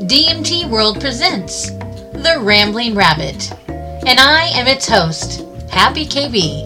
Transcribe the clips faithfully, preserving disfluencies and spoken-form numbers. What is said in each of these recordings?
D M T World presents The Rambling Rabbit, and I am its host, Happy K B.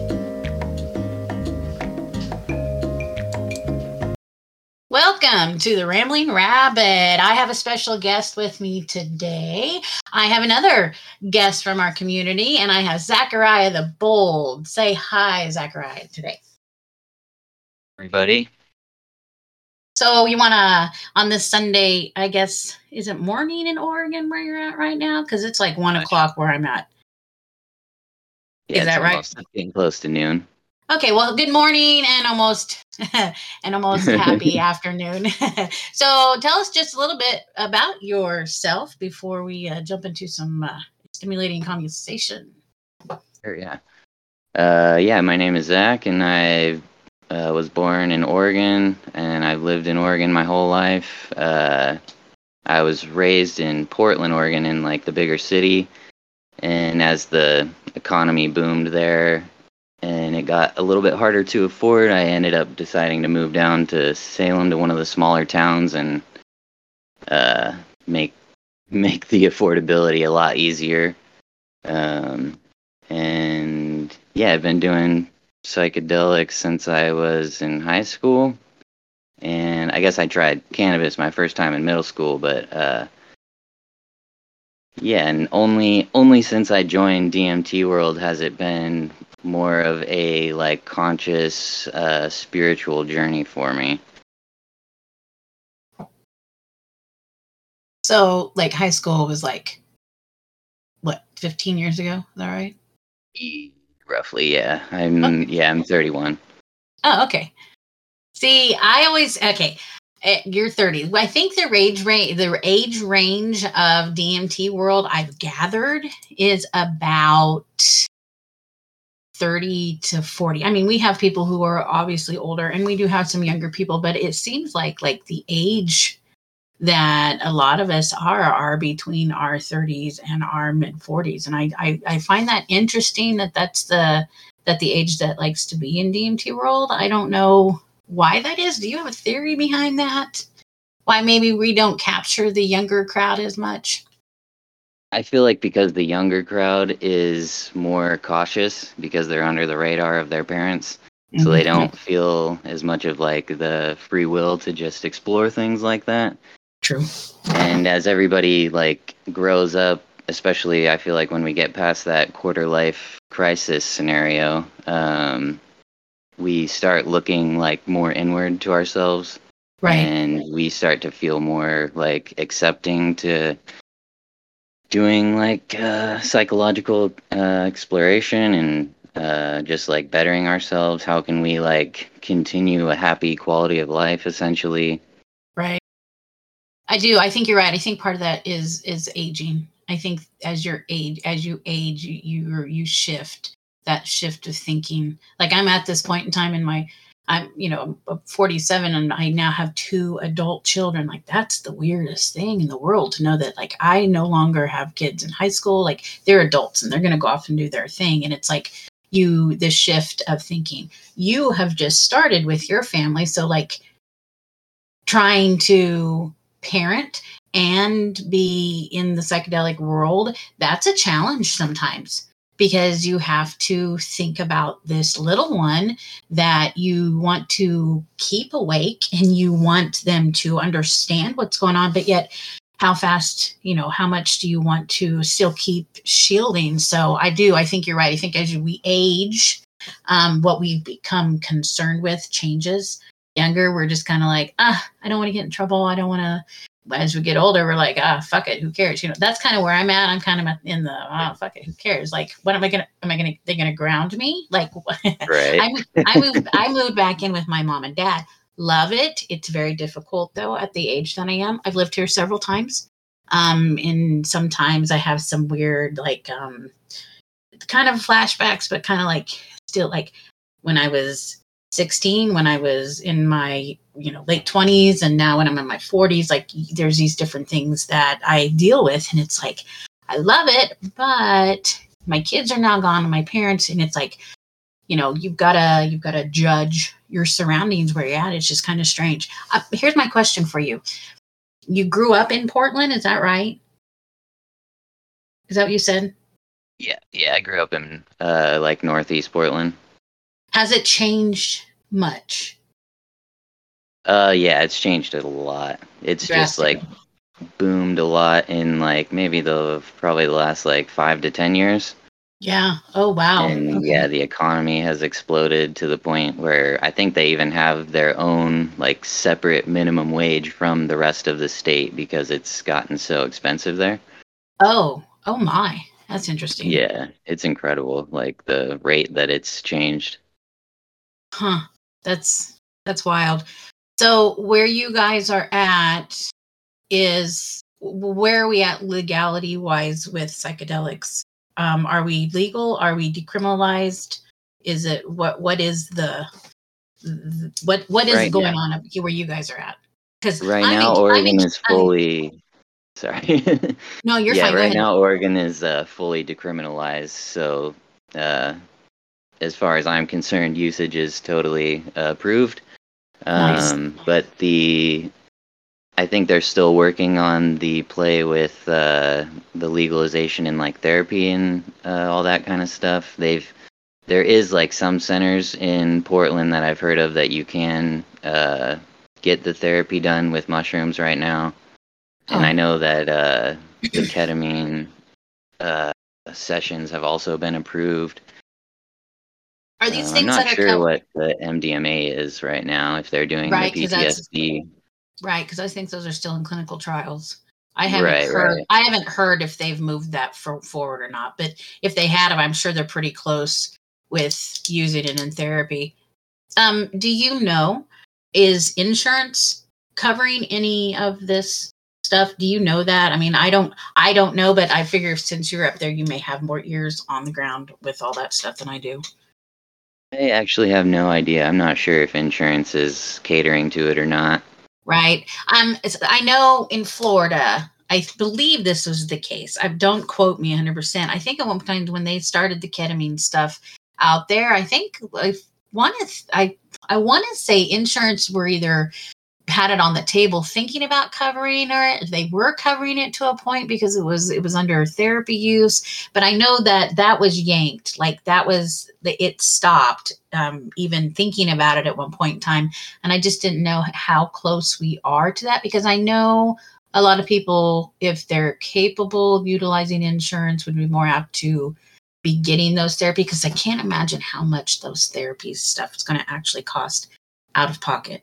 Welcome to The Rambling Rabbit. I have a special guest with me today. I have another guest from our community, and I have Zachariah the Bold. Say hi, Zachariah, today. Everybody. So you want to, on this Sunday, I guess, is it morning in Oregon where you're at right now? Because it's like one o'clock where I'm at. Yeah, is that right? It's getting close to noon. Okay, well, good morning and almost and almost happy afternoon. So tell us just a little bit about yourself before we uh, jump into some uh, stimulating conversation. Sure, yeah. Uh, yeah, my name is Zach, and I uh, was born in Oregon, and I've lived in Oregon my whole life. Uh, I was raised in Portland, Oregon, in like the bigger city, and as the economy boomed there, and it got a little bit harder to afford, I ended up deciding to move down to Salem, to one of the smaller towns, and uh, make make the affordability a lot easier. Um, and yeah, I've been doing psychedelics since I was in high school, and I guess I tried cannabis my first time in middle school, but uh, yeah, and only only since I joined D M T World has it been more of a like conscious uh, spiritual journey for me. So, like, high school was like, what, fifteen years ago? Is that right? Roughly, yeah. I'm okay. yeah, I'm thirty-one. Oh, okay. See, I always okay. You're thirty. I think the age range, the age range of D M T World I've gathered is about thirty to forty. I mean, we have people who are obviously older, and we do have some younger people, but it seems like like the age that a lot of us are are between our thirties and our mid forties, and I, I I find that interesting that that's the that the age that likes to be in D M T World. I don't know why that is. Do you have a theory behind that? Why maybe we don't capture the younger crowd as much? I feel like because the younger crowd is more cautious because they're under the radar of their parents. Mm-hmm. So they don't feel as much of like the free will to just explore things like that. True. And as everybody like grows up, especially I feel like when we get past that quarter life crisis scenario, um, we start looking like more inward to ourselves. Right. And we start to feel more like accepting to doing like uh, psychological uh, exploration and uh, just like bettering ourselves. How can we like continue a happy quality of life essentially? Right. I do. I think you're right. I think part of that is is aging. I think as your age, as you age, you you, you shift that shift of thinking. Like I'm at this point in time in my, I'm you know I'm forty-seven and I now have two adult children. Like that's the weirdest thing in the world to know that like I no longer have kids in high school. Like they're adults and they're going to go off and do their thing. And it's like you the shift of thinking. You have just started with your family, so like trying to parent and be in the psychedelic world, that's a challenge sometimes because you have to think about this little one that you want to keep awake and you want them to understand what's going on, but yet how fast, you know, how much do you want to still keep shielding? So I do, I think you're right. I think as we age, um, what we become concerned with changes. Younger, we're just kind of like, ah, I don't want to get in trouble. I don't want to. As we get older, we're like, ah, fuck it, who cares? You know, that's kind of where I'm at. I'm kind of in the, ah, fuck it, who cares? Like, what am I gonna? Am I gonna? They're gonna ground me? Like, right? I, I moved. I moved back in with my mom and dad. Love it. It's very difficult though at the age that I am. I've lived here several times, um, and sometimes I have some weird, like, um, kind of flashbacks, but kind of like still like when I was sixteen, when I was in my, you know, late twenties, and now when I'm in my forties, like there's these different things that I deal with, and it's like I love it, but my kids are now gone and my parents, and it's like, you know, you've gotta you've gotta judge your surroundings where you're at. It's just kind of strange. Uh, here's my question for you. you grew up in Portland, is that right? Is that what you said? Yeah, yeah. I grew up in uh, like Northeast Portland. Has it changed much? Uh, yeah, it's changed a lot. It's just like Drastically. boomed a lot in like maybe the probably the last like five to ten years. Yeah. Oh, wow. And Okay. yeah, the economy has exploded to the point where I think they even have their own like separate minimum wage from the rest of the state because it's gotten so expensive there. Oh, oh my. That's interesting. Yeah, it's incredible, like the rate that it's changed. Huh. That's that's wild. So where you guys are at is where are we at legality wise with psychedelics? Um, are we legal? Are we decriminalized? Is it what what is the what what is Right going now, on up here where you guys are at? Because right I'm in now I'm in Oregon is I'm, fully sorry. no, you're Yeah, fine. Go right ahead. now Oregon is uh, fully decriminalized, so uh, as far as I'm concerned, usage is totally uh, approved. Nice. Um, but the I think they're still working on the play with uh, the legalization in like therapy and uh, all that kind of stuff. They've there is like some centers in Portland that I've heard of that you can uh, get the therapy done with mushrooms right now, and I Oh, know that uh, the ketamine uh, sessions have also been approved. are these Um, I'm things not that are sure co- what the M D M A is right now if they're doing the right? Because that's P T S D. right. Because I think those are still in clinical trials. I haven't Right, heard. right. I haven't heard if they've moved that for, forward or not. But if they had, I'm sure they're pretty close with using it in therapy. Um, do you know, is insurance covering any of this stuff? Do you know that? I mean, I don't I don't know, but I figure since you're up there, you may have more ears on the ground with all that stuff than I do. I actually have no idea. I'm not sure if insurance is catering to it or not. Right. Um, it's- I know in Florida, I believe this was the case. I don't quote me one hundred percent. I think at one point when they started the ketamine stuff out there, I think I want to I I want to say insurance were either had it on the table thinking about covering it. They were covering it to a point because it was it was under therapy use, but I know that that was yanked. Like that was the it stopped um, even thinking about it at one point in time, and I just didn't know how close we are to that because I know a lot of people, if they're capable of utilizing insurance, would be more apt to be getting those therapy because I can't imagine how much those therapy stuff is going to actually cost out of pocket.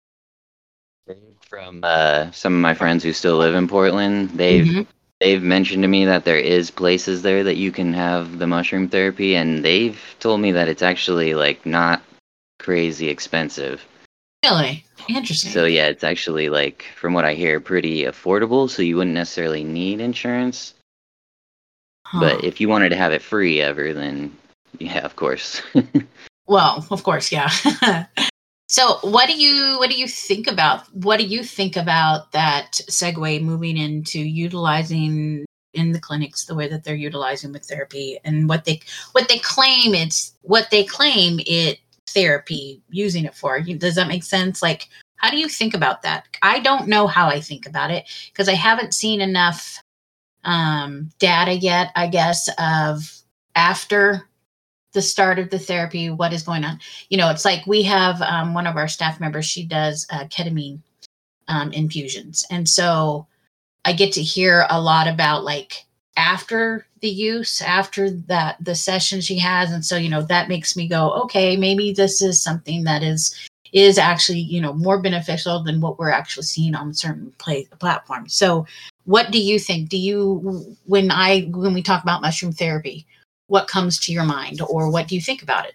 From uh, some of my friends who still live in Portland, they've Mm-hmm. they've mentioned to me that there is places there that you can have the mushroom therapy, and they've told me that it's actually like not crazy expensive. Really So interesting. yeah, it's actually like from what I hear, pretty affordable. So you wouldn't necessarily need insurance, but Huh. if you wanted to have it free ever, then yeah, of course. Well, of course, yeah. So, what do you what do you think about what do you think about that segue moving into utilizing in the clinics the way that they're utilizing with therapy and what they what they claim it's what they claim it therapy using it for? You- Does that make sense? Like, how do you think about that? I don't know how I think about it because I haven't seen enough um, data yet, I guess, of after the start of the therapy, what is going on. You know, it's like we have um, one of our staff members, she does uh, ketamine um, infusions. And so I get to hear a lot about like after the use, after that, the session she has. And so, you know, that makes me go, okay, maybe this is something that is is actually, you know, more beneficial than what we're actually seeing on certain play platforms. So what do you think? Do you when I when we talk about mushroom therapy, what comes to your mind or what do you think about it?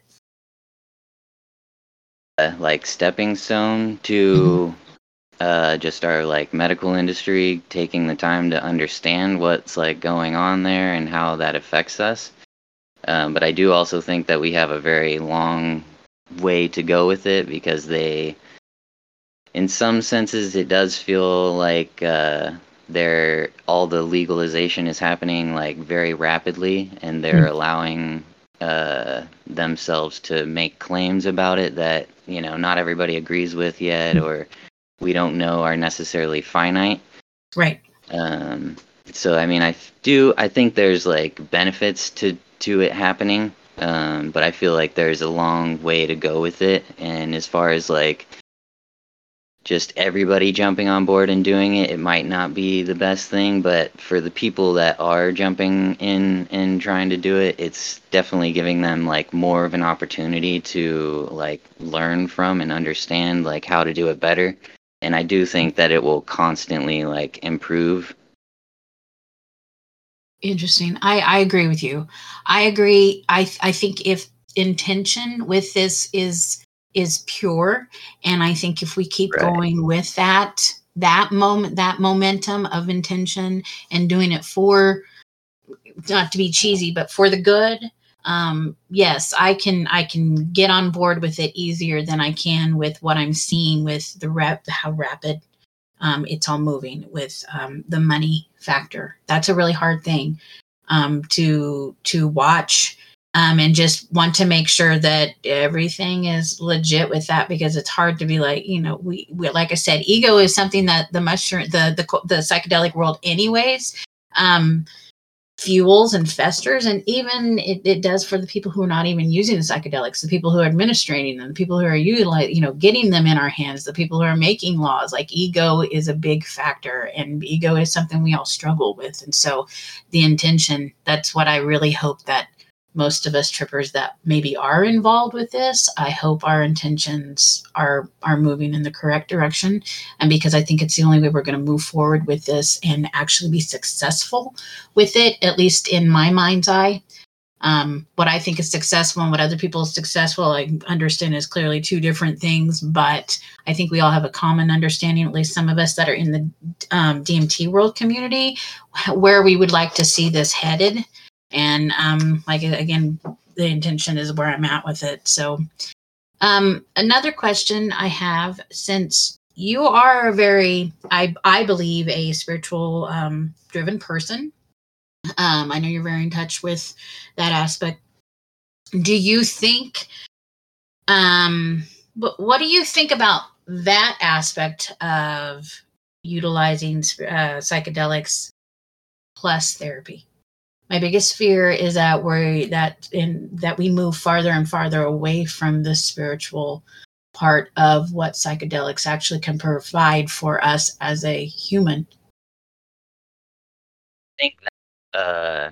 Uh, like stepping stone Mhm. to uh, just our like medical industry taking the time to understand what's like going on there and how that affects us. Um, but I do also think that we have a very long way to go with it because they, in some senses, it does feel like uh, they're all the legalization is happening like very rapidly, and they're Mm. allowing uh, themselves to make claims about it that you know not everybody agrees with yet, or we don't know are necessarily finite. Right. Um, so I mean, I do. I think there's like benefits to to it happening, um, but I feel like there's a long way to go with it. And as far as like just everybody jumping on board and doing it, it might not be the best thing. But for the people that are jumping in and trying to do it, it's definitely giving them like more of an opportunity to like learn from and understand like how to do it better. And I do think that it will constantly like improve. Interesting. I, I agree with you. I agree. I I think if intention with this is is pure, and I think if we keep Right. going with that that moment that momentum of intention and doing it for, not to be cheesy, but for the good, um, yes, I can I can get on board with it easier than I can with what I'm seeing with the rap how rapid um, it's all moving with um, the money factor. That's a really hard thing um, to to watch um, and just want to make sure that everything is legit with that, because it's hard to be like, you know, we, we like I said, ego is something that the mushroom the the, the psychedelic world anyways um, fuels and festers, and even it, it does for the people who are not even using the psychedelics, the people who are administrating them, the people who are utilizing, you know, getting them in our hands, the people who are making laws. Like, ego is a big factor, and ego is something we all struggle with. And so the intention, that's what I really hope that most of us trippers that maybe are involved with this, I hope our intentions are are moving in the correct direction. And because I think it's the only way we're going to move forward with this and actually be successful with it, at least in my mind's eye. Um, what I think is successful and what other people is successful, I understand, is clearly two different things. But I think we all have a common understanding, at least some of us that are in the um, D M T world community, where we would like to see this headed. And um, like, again, the intention is where I'm at with it. So um, another question I have, since you are a very, I, I believe, a spiritual um, driven person. Um, I know you're very in touch with that aspect. Do you think, um, but what do you think about that aspect of utilizing uh, psychedelics plus therapy? My biggest fear is that we're that in that we move farther and farther away from the spiritual part of what psychedelics actually can provide for us as a human. I think that, uh,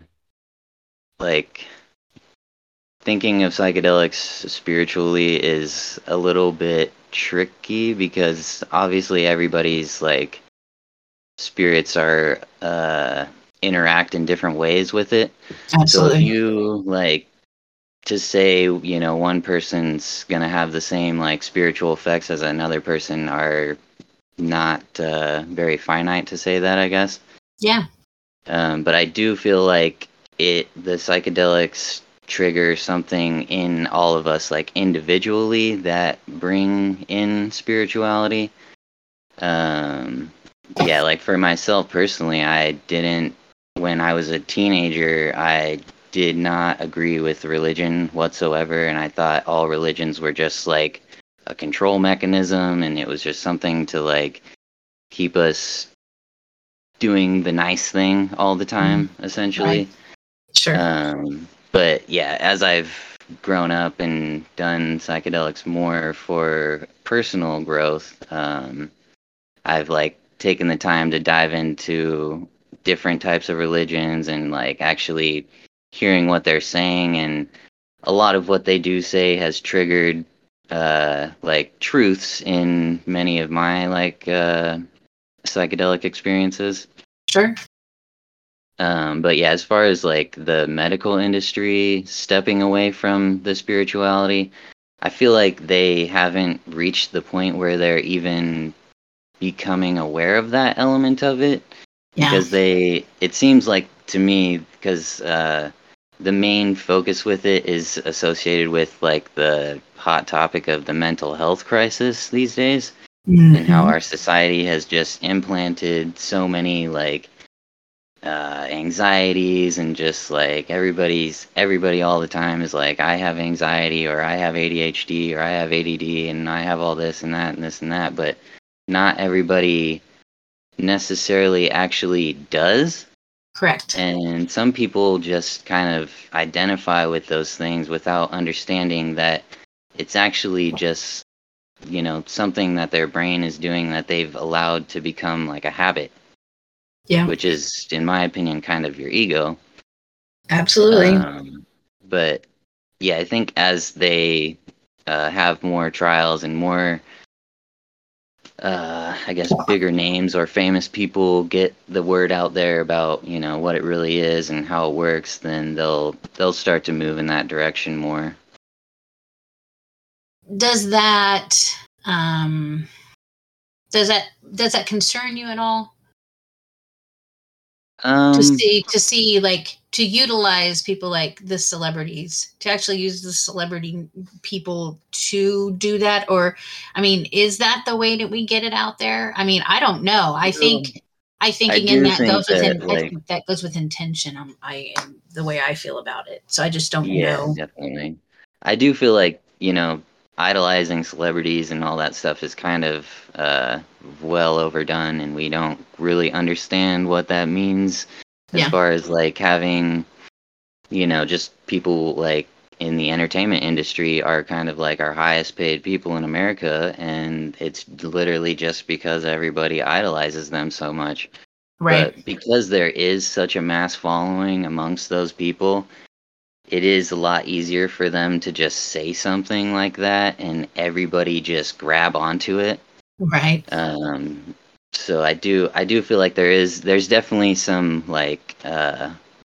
like thinking of psychedelics spiritually is a little bit tricky because obviously everybody's like spirits are uh interact in different ways with it. So if Absolutely. you like to say, you know, one person's gonna have the same like spiritual effects as another person are not uh, very finite to say that, I guess. Yeah. Um, but I do feel like it the psychedelics trigger something in all of us, like individually, that bring in spirituality. Um, yeah, like for myself personally, I didn't, when I was a teenager, I did not agree with religion whatsoever, and I thought all religions were just like a control mechanism, and it was just something to like keep us doing the nice thing all the time, Mm, essentially. right. Sure. Um, but yeah, as I've grown up and done psychedelics more for personal growth, um, I've like taken the time to dive into different types of religions and like actually hearing what they're saying, and a lot of what they do say has triggered uh like truths in many of my like uh psychedelic experiences. Sure. Um, but yeah, as far as like the medical industry stepping away from the spirituality, I feel like they haven't reached the point where they're even becoming aware of that element of it, Yeah. because they, it seems like to me, because uh, the main focus with it is associated with like the hot topic of the mental health crisis these days, and how Mm-hmm. our society has just implanted so many like uh, anxieties, and just like everybody's everybody all the time is like, I have anxiety, or I have A D H D, or I have A D D, and I have all this and that and this and that, but not everybody necessarily actually does. Correct. And some people just kind of identify with those things without understanding that it's actually just, you know, something that their brain is doing that they've allowed to become like a habit. Yeah. Which is, in my opinion, kind of your ego. Absolutely. Um, but yeah, I think as they uh, have more trials and more, uh, I guess, bigger names or famous people get the word out there about, you know, what it really is and how it works, then they'll they'll start to move in that direction more. Does that um, does that does that concern you at all? Um, to see to see like to utilize people like the celebrities, to actually use the celebrity people to do that? Or I mean, is that the way that we get it out there? I mean, I don't know. I think I think I again do that think goes with in, that, I like, think that goes with intention. Um, I am the way I feel about it. So I just don't yeah, know. definitely. I do feel like, you know, idolizing celebrities and all that stuff is kind of uh, well overdone, and we don't really understand what that means as Yeah. far as like having, you know, just people like in the entertainment industry are kind of like our highest paid people in America, and it's literally just because everybody idolizes them so much. Right. But because there is such a mass following amongst those people, it is a lot easier for them to just say something like that and everybody just grab onto it. Right. Um, so I do I do feel like there is there's definitely some like uh,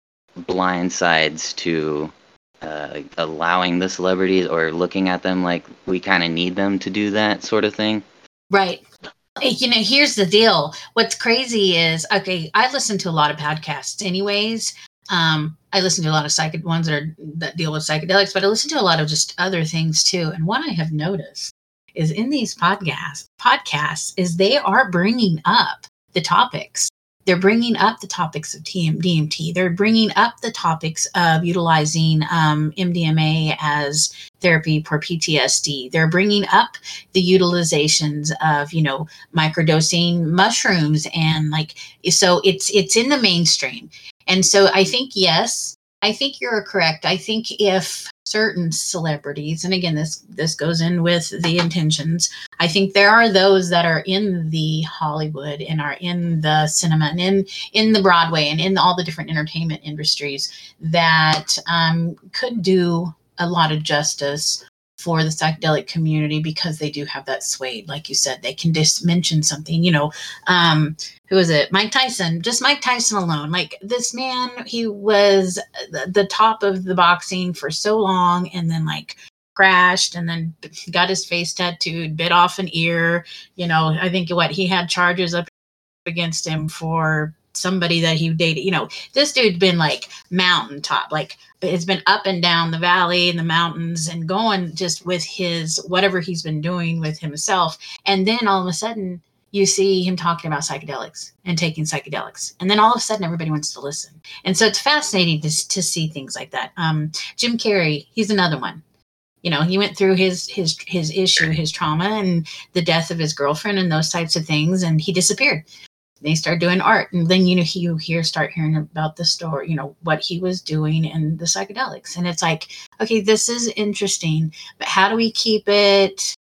blind sides to uh, allowing the celebrities or looking at them like we kind of need them to do that sort of thing. Right. Hey, you know, here's the deal. What's crazy is, okay, I listen to a lot of podcasts anyways. Um, I listen to a lot of psych ones that are that deal with psychedelics, but I listen to a lot of just other things too. And what I have noticed is in these podcasts, podcasts is they are bringing up the topics. They're bringing up the topics of T M D M T. They're bringing up the topics of utilizing um, M D M A as therapy for P T S D. They're bringing up the utilizations of, you know, microdosing mushrooms, and like, so it's it's in the mainstream. And so I think, yes, I think you're correct. I think if certain celebrities, and again, this this goes in with the intentions, I think there are those that are in the Hollywood and are in the cinema and in in the Broadway and in all the different entertainment industries that um, could do a lot of justice for the psychedelic community, because they do have that sway. Like you said, they can just mention something, you know, um, who is it? Mike Tyson, just Mike Tyson alone. Like, this man, he was the, the top of the boxing for so long, and then like crashed, and then got his face tattooed, bit off an ear. You know, I think what he had charges up against him for somebody that he dated. You know, this dude's been like mountaintop, like it's been up and down the valley and the mountains and going just with his whatever he's been doing with himself. And then all of a sudden you see him talking about psychedelics and taking psychedelics. And then all of a sudden everybody wants to listen. And so it's fascinating to, to see things like that. Um, Jim Carrey, he's another one. You know, he went through his his his issue, his trauma, and the death of his girlfriend and those types of things, and he disappeared. They start doing art, and then you know he, you hear start hearing about the story, you know, what he was doing and the psychedelics, and it's like, okay, this is interesting, but how do we keep it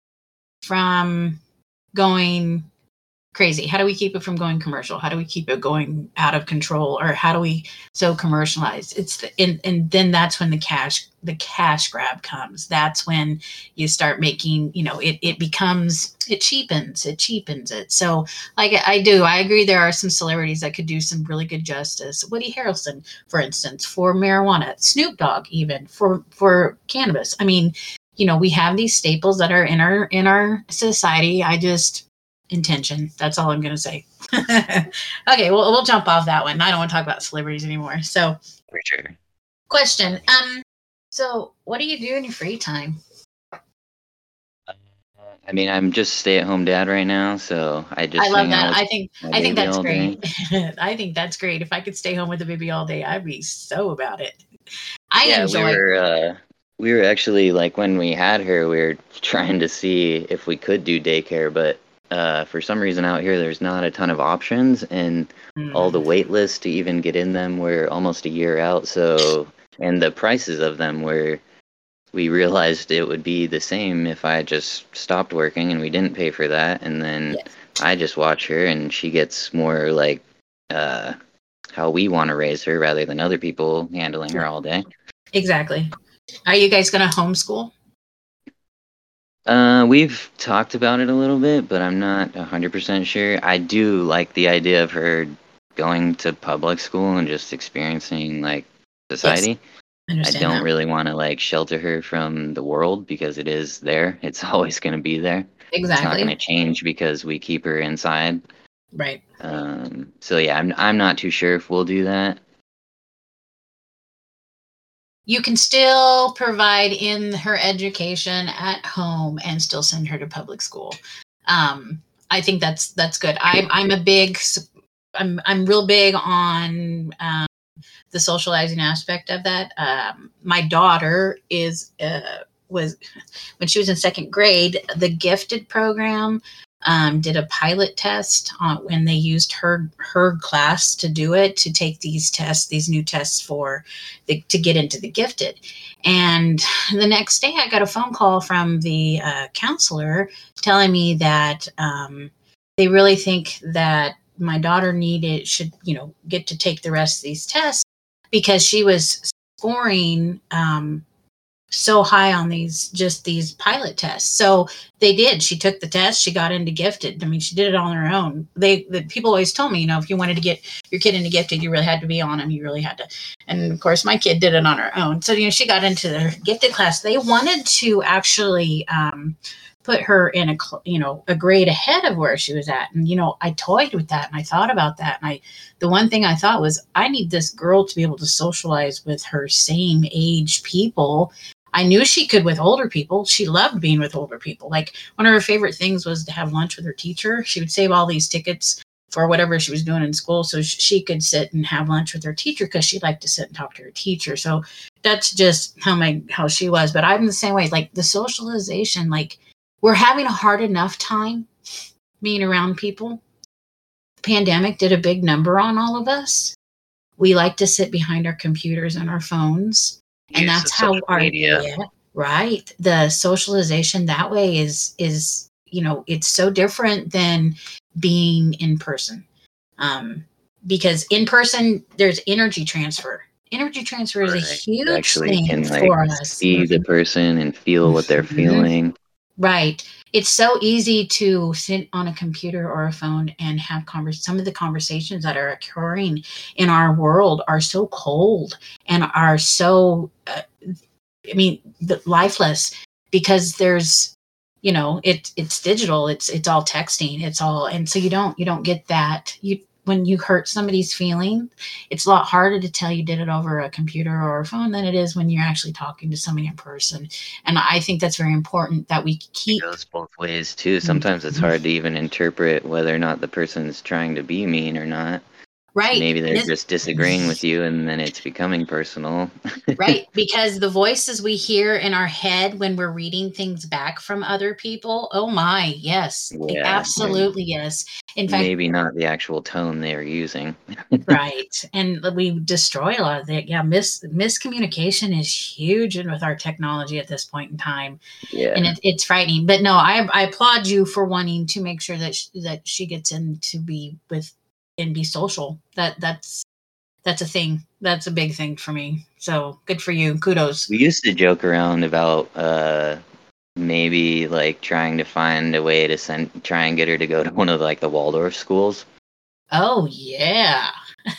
from going crazy? How do we keep it from going commercial? How do we keep it going out of control? Or how do we so commercialized? It's the, and, and then that's when the cash the cash grab comes. That's when you start making, you know, it it becomes it cheapens it cheapens it. So like I do, I agree. There are some celebrities that could do some really good justice. Woody Harrelson, for instance, for marijuana. Snoop Dogg, even for for cannabis. I mean, you know, we have these staples that are in our in our society. I just intention. That's all I'm going to say. Okay, well, we'll jump off that one. I don't want to talk about celebrities anymore. So, For sure. question. Um, so what do you do in your free time? I mean, I'm just stay-at-home dad right now, so I just I love hang that. out I with think my I think baby that's all day. great. I think that's great. If I could stay home with the baby all day, I'd be so about it. I Yeah, we enjoy. were uh, we were actually like when we had her, we were trying to see if we could do daycare, but uh, for some reason out here, there's not a ton of options, and all the Mm. wait lists to even get in them were almost a year out. So, and the prices of them were, we realized it would be the same if I just stopped working and we didn't pay for that. And then Yes. I just watch her and she gets more like uh, how we want to raise her rather than other people handling her all day. Exactly. Are you guys going to homeschool? Uh, we've talked about it a little bit, but I'm not one hundred percent sure. I do like the idea of her going to public school and just experiencing like Yes. society. I I understand don't that. really want to like shelter her from the world because it is there. It's always going to be there. It's not going to Exactly. change because we keep her inside. Right. Um, so yeah, I'm I'm not too sure if we'll do that. You can still provide in her education at home and still send her to public school. Um, I think that's that's good. I'm I'm a big I'm I'm real big on um, the socializing aspect of that. Um, my daughter is uh, was when she was in second grade, the gifted program um, did a pilot test on when they used her her class to do it to take these tests, these new tests for the, to get into the gifted. And the next day, I got a phone call from the uh, counselor telling me that um, they really think that my daughter needed should you know get to take the rest of these tests because she was scoring um, so high on these just these pilot tests. So they did. She took the test. She got into gifted. I mean, she did it on her own. They the people always told me, you know, if you wanted to get your kid into gifted, you really had to be on them. You really had to. And of course, my kid did it on her own. So you know, she got into the gifted class. They wanted to actually um, put her in a you know a grade ahead of where she was at. And you know, I toyed with that and I thought about that. And I the one thing I thought was I need this girl to be able to socialize with her same age people. I knew she could with older people. She loved being with older people. Like one of her favorite things was to have lunch with her teacher. She would save all these tickets for whatever she was doing in school so she could sit and have lunch with her teacher because she liked to sit and talk to her teacher. So that's just how my how she was. But I'm the same way. Like the socialization, like we're having a hard enough time being around people. The pandemic did a big number on all of us. We like to sit behind our computers and our phones. And Use that's of how social our media. yeah, right. The socialization that way is is you know it's so different than being in person, um, because in person there's energy transfer. Energy transfer is a Right. You huge actually thing can like for us. see the person and feel what they're Mhm. feeling. Right. It's so easy to sit on a computer or a phone and have convers some of the conversations that are occurring in our world are so cold and are so uh, I mean the, lifeless because there's you know it it's digital it's it's all texting it's all and so you don't you don't get that you when you hurt somebody's feeling it's a lot harder to tell you did it over a computer or a phone than it is when you're actually talking to somebody in person. And I think that's very important that we It keep goes both ways too. Sometimes it's hard to even interpret whether or not the person's trying to be mean or not. right. Maybe they're Mis- just disagreeing with you and then it's becoming personal. Right, because the voices we hear in our head when we're reading things back from other people, oh my, yes, Yeah, and absolutely yes. In fact, maybe not the actual tone they're using. right, and we destroy a lot of it. Yeah, mis miscommunication is huge and with our technology at this point in time, and Yeah. it, it's frightening. But no, I I applaud you for wanting to make sure that sh- that she gets in to be with and be social. That that's that's a thing. That's a big thing for me. So good for you. Kudos. We used to joke around about uh maybe like trying to find a way to send try and get her to go to one of like the Waldorf schools. Oh yeah.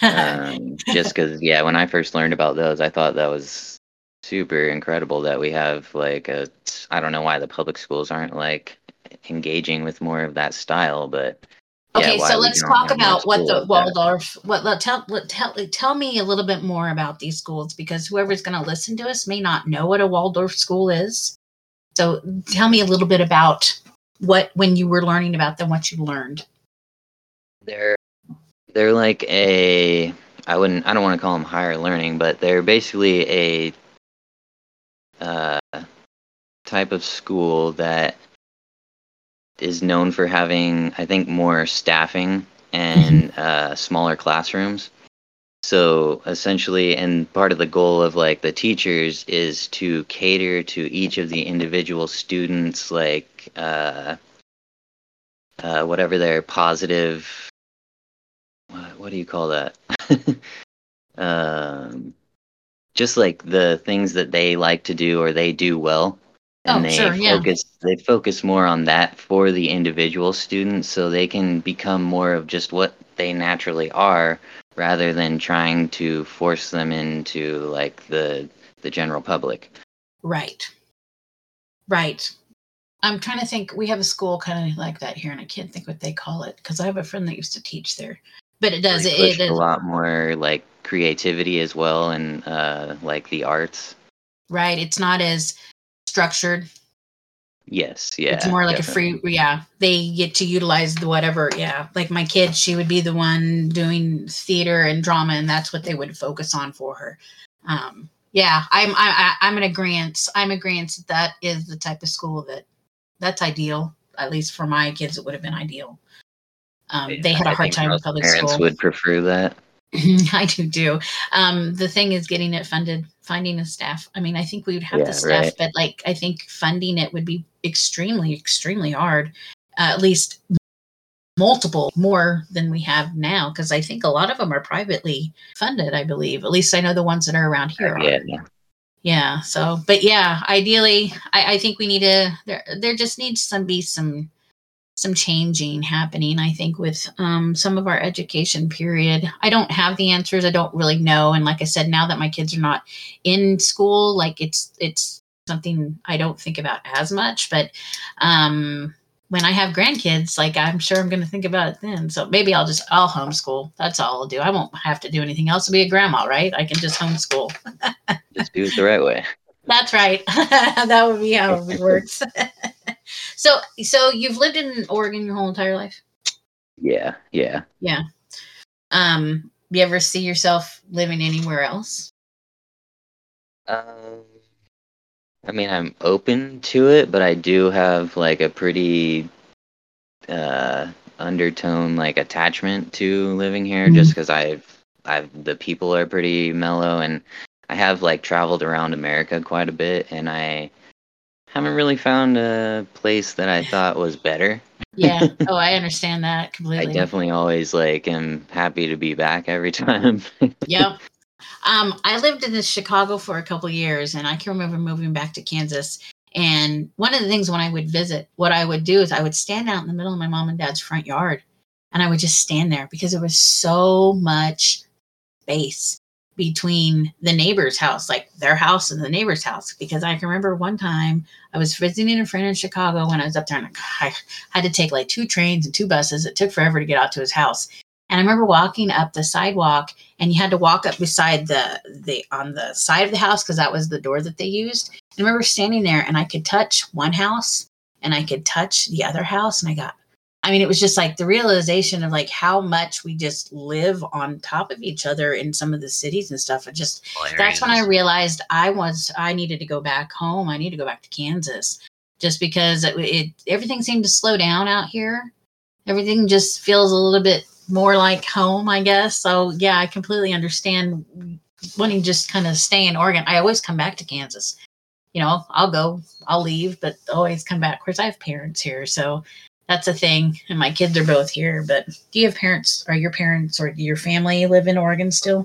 Um, just because, yeah, when I first learned about those, I thought that was super incredible that we have like a. I don't know why the public schools aren't like engaging with more of that style, but yeah, Okay, why so we let's don't talk have more about what school the like that. Waldorf. What let tell let, tell tell me a little bit more about these schools because whoever's going to listen to us may not know what a Waldorf school is. So tell me a little bit about what when you were learning about them, what you learned. They're they're like a. I wouldn't. I don't want to call them higher learning, but they're basically a uh, type of school that is known for having, I think, more staffing and uh, smaller classrooms. So essentially, and part of the goal of like the teachers is to cater to each of the individual students, like uh, uh, whatever their positive, what, what do you call that? um, just like the things that they like to do or they do well, and Oh, they sure. Yeah. focus they focus more on that for the individual students, so they can become more of just what they naturally are, rather than trying to force them into like the the general public. Right. Right. I'm trying to think. We have a school kind of like that here, and I can't think what they call it because I have a friend that used to teach there. But it does. They It, push it a is lot more like creativity as well, and uh, like the arts. right. It's not as structured. Yes, It's yeah, more like a definitely. free. Yeah, they get to utilize the whatever. Yeah, like my kid, she would be the one doing theater and drama, and that's what they would focus on for her. Um, yeah, I'm. I, I, I'm in agreement. I'm agreement that that is the type of school that that's ideal. At least for my kids, it would have been ideal. Um, Yeah, they had a I hard think time with most public parents school. would prefer that. I do too. Um, the thing is getting it funded, finding a staff. I mean, I think we would have the Yeah, staff, right. but like, I think funding it would be extremely, extremely hard. Uh, at least multiple more than we have now, because I think a lot of them are privately funded. I believe, at least I know the ones that are around Uh, here yeah, are. Yeah. So, but yeah, ideally, I, I think we need to. There, there just needs to be some some changing happening, I think, with um, some of our education period. I don't have the answers. I don't really know. And like I said, now that my kids are not in school, like it's it's something I don't think about as much. But um, when I have grandkids, like I'm sure I'm going to think about it then. So maybe I'll just I'll homeschool. That's all I'll do. I won't have to do anything else to be a grandma, right? I can just homeschool. just do it the right way. That's right. That would be how it works. so so you've lived in Oregon your whole entire life? Yeah, yeah. Yeah. Um, you ever see yourself living anywhere else? Um, I mean, I'm open to it, but I do have like a pretty uh undertone like attachment to living here, just Mhm. because I've I've the people are pretty mellow, and I have like traveled around America quite a bit, and I haven't really found a place that I thought was better. Yeah. Oh, I understand that I completely. definitely always like am happy to be back every time. Yep. Um, I lived in Chicago for a couple years, and I can remember moving back to Kansas. And one of the things when I would visit, what I would do is I would stand out in the middle of my mom and dad's front yard, and I would just stand there because there was so much space between the neighbor's house, like their house and the neighbor's house. Because I can remember one time I was visiting a friend in Chicago when I was up there, and I had to take like two trains and two buses. It took forever to get out to his house. And I remember walking up the sidewalk, and you had to walk up beside the the on the side of the house because that was the door that they used. And I remember standing there, and I could touch one house and I could touch the other house, and I got I mean, it was just like the realization of like how much we just live on top of each other in some of the cities and stuff. It just, that's when I Areas. realized I was, I needed to go back home. I need to go back to Kansas just because it, it everything seemed to slow down out here. Everything just feels a little bit more like home, I guess. So yeah, I completely understand wanting to just kind of stay in Oregon. I always come back to Kansas. You know, I'll go, I'll leave, but always come back. Of course, I have parents here, so that's a thing. And my kids are both here. But do you have parents, or your parents, or your family live in Oregon still?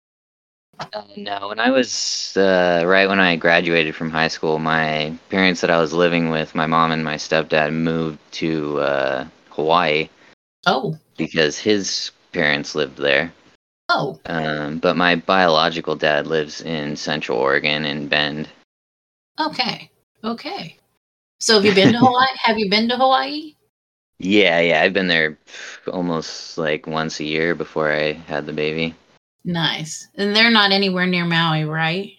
Uh, no, when I was uh, right when I graduated from high school, my parents that I was living with, my mom and my stepdad, moved to uh, Hawaii Oh, because his parents lived there. oh, Um, but my biological dad lives in Central Oregon in Bend. okay, okay. So have you been to Hawaii? Have you been to Hawaii? Yeah, yeah, I've been there almost like once a year before I had the baby. Nice. And they're not anywhere near Maui, right?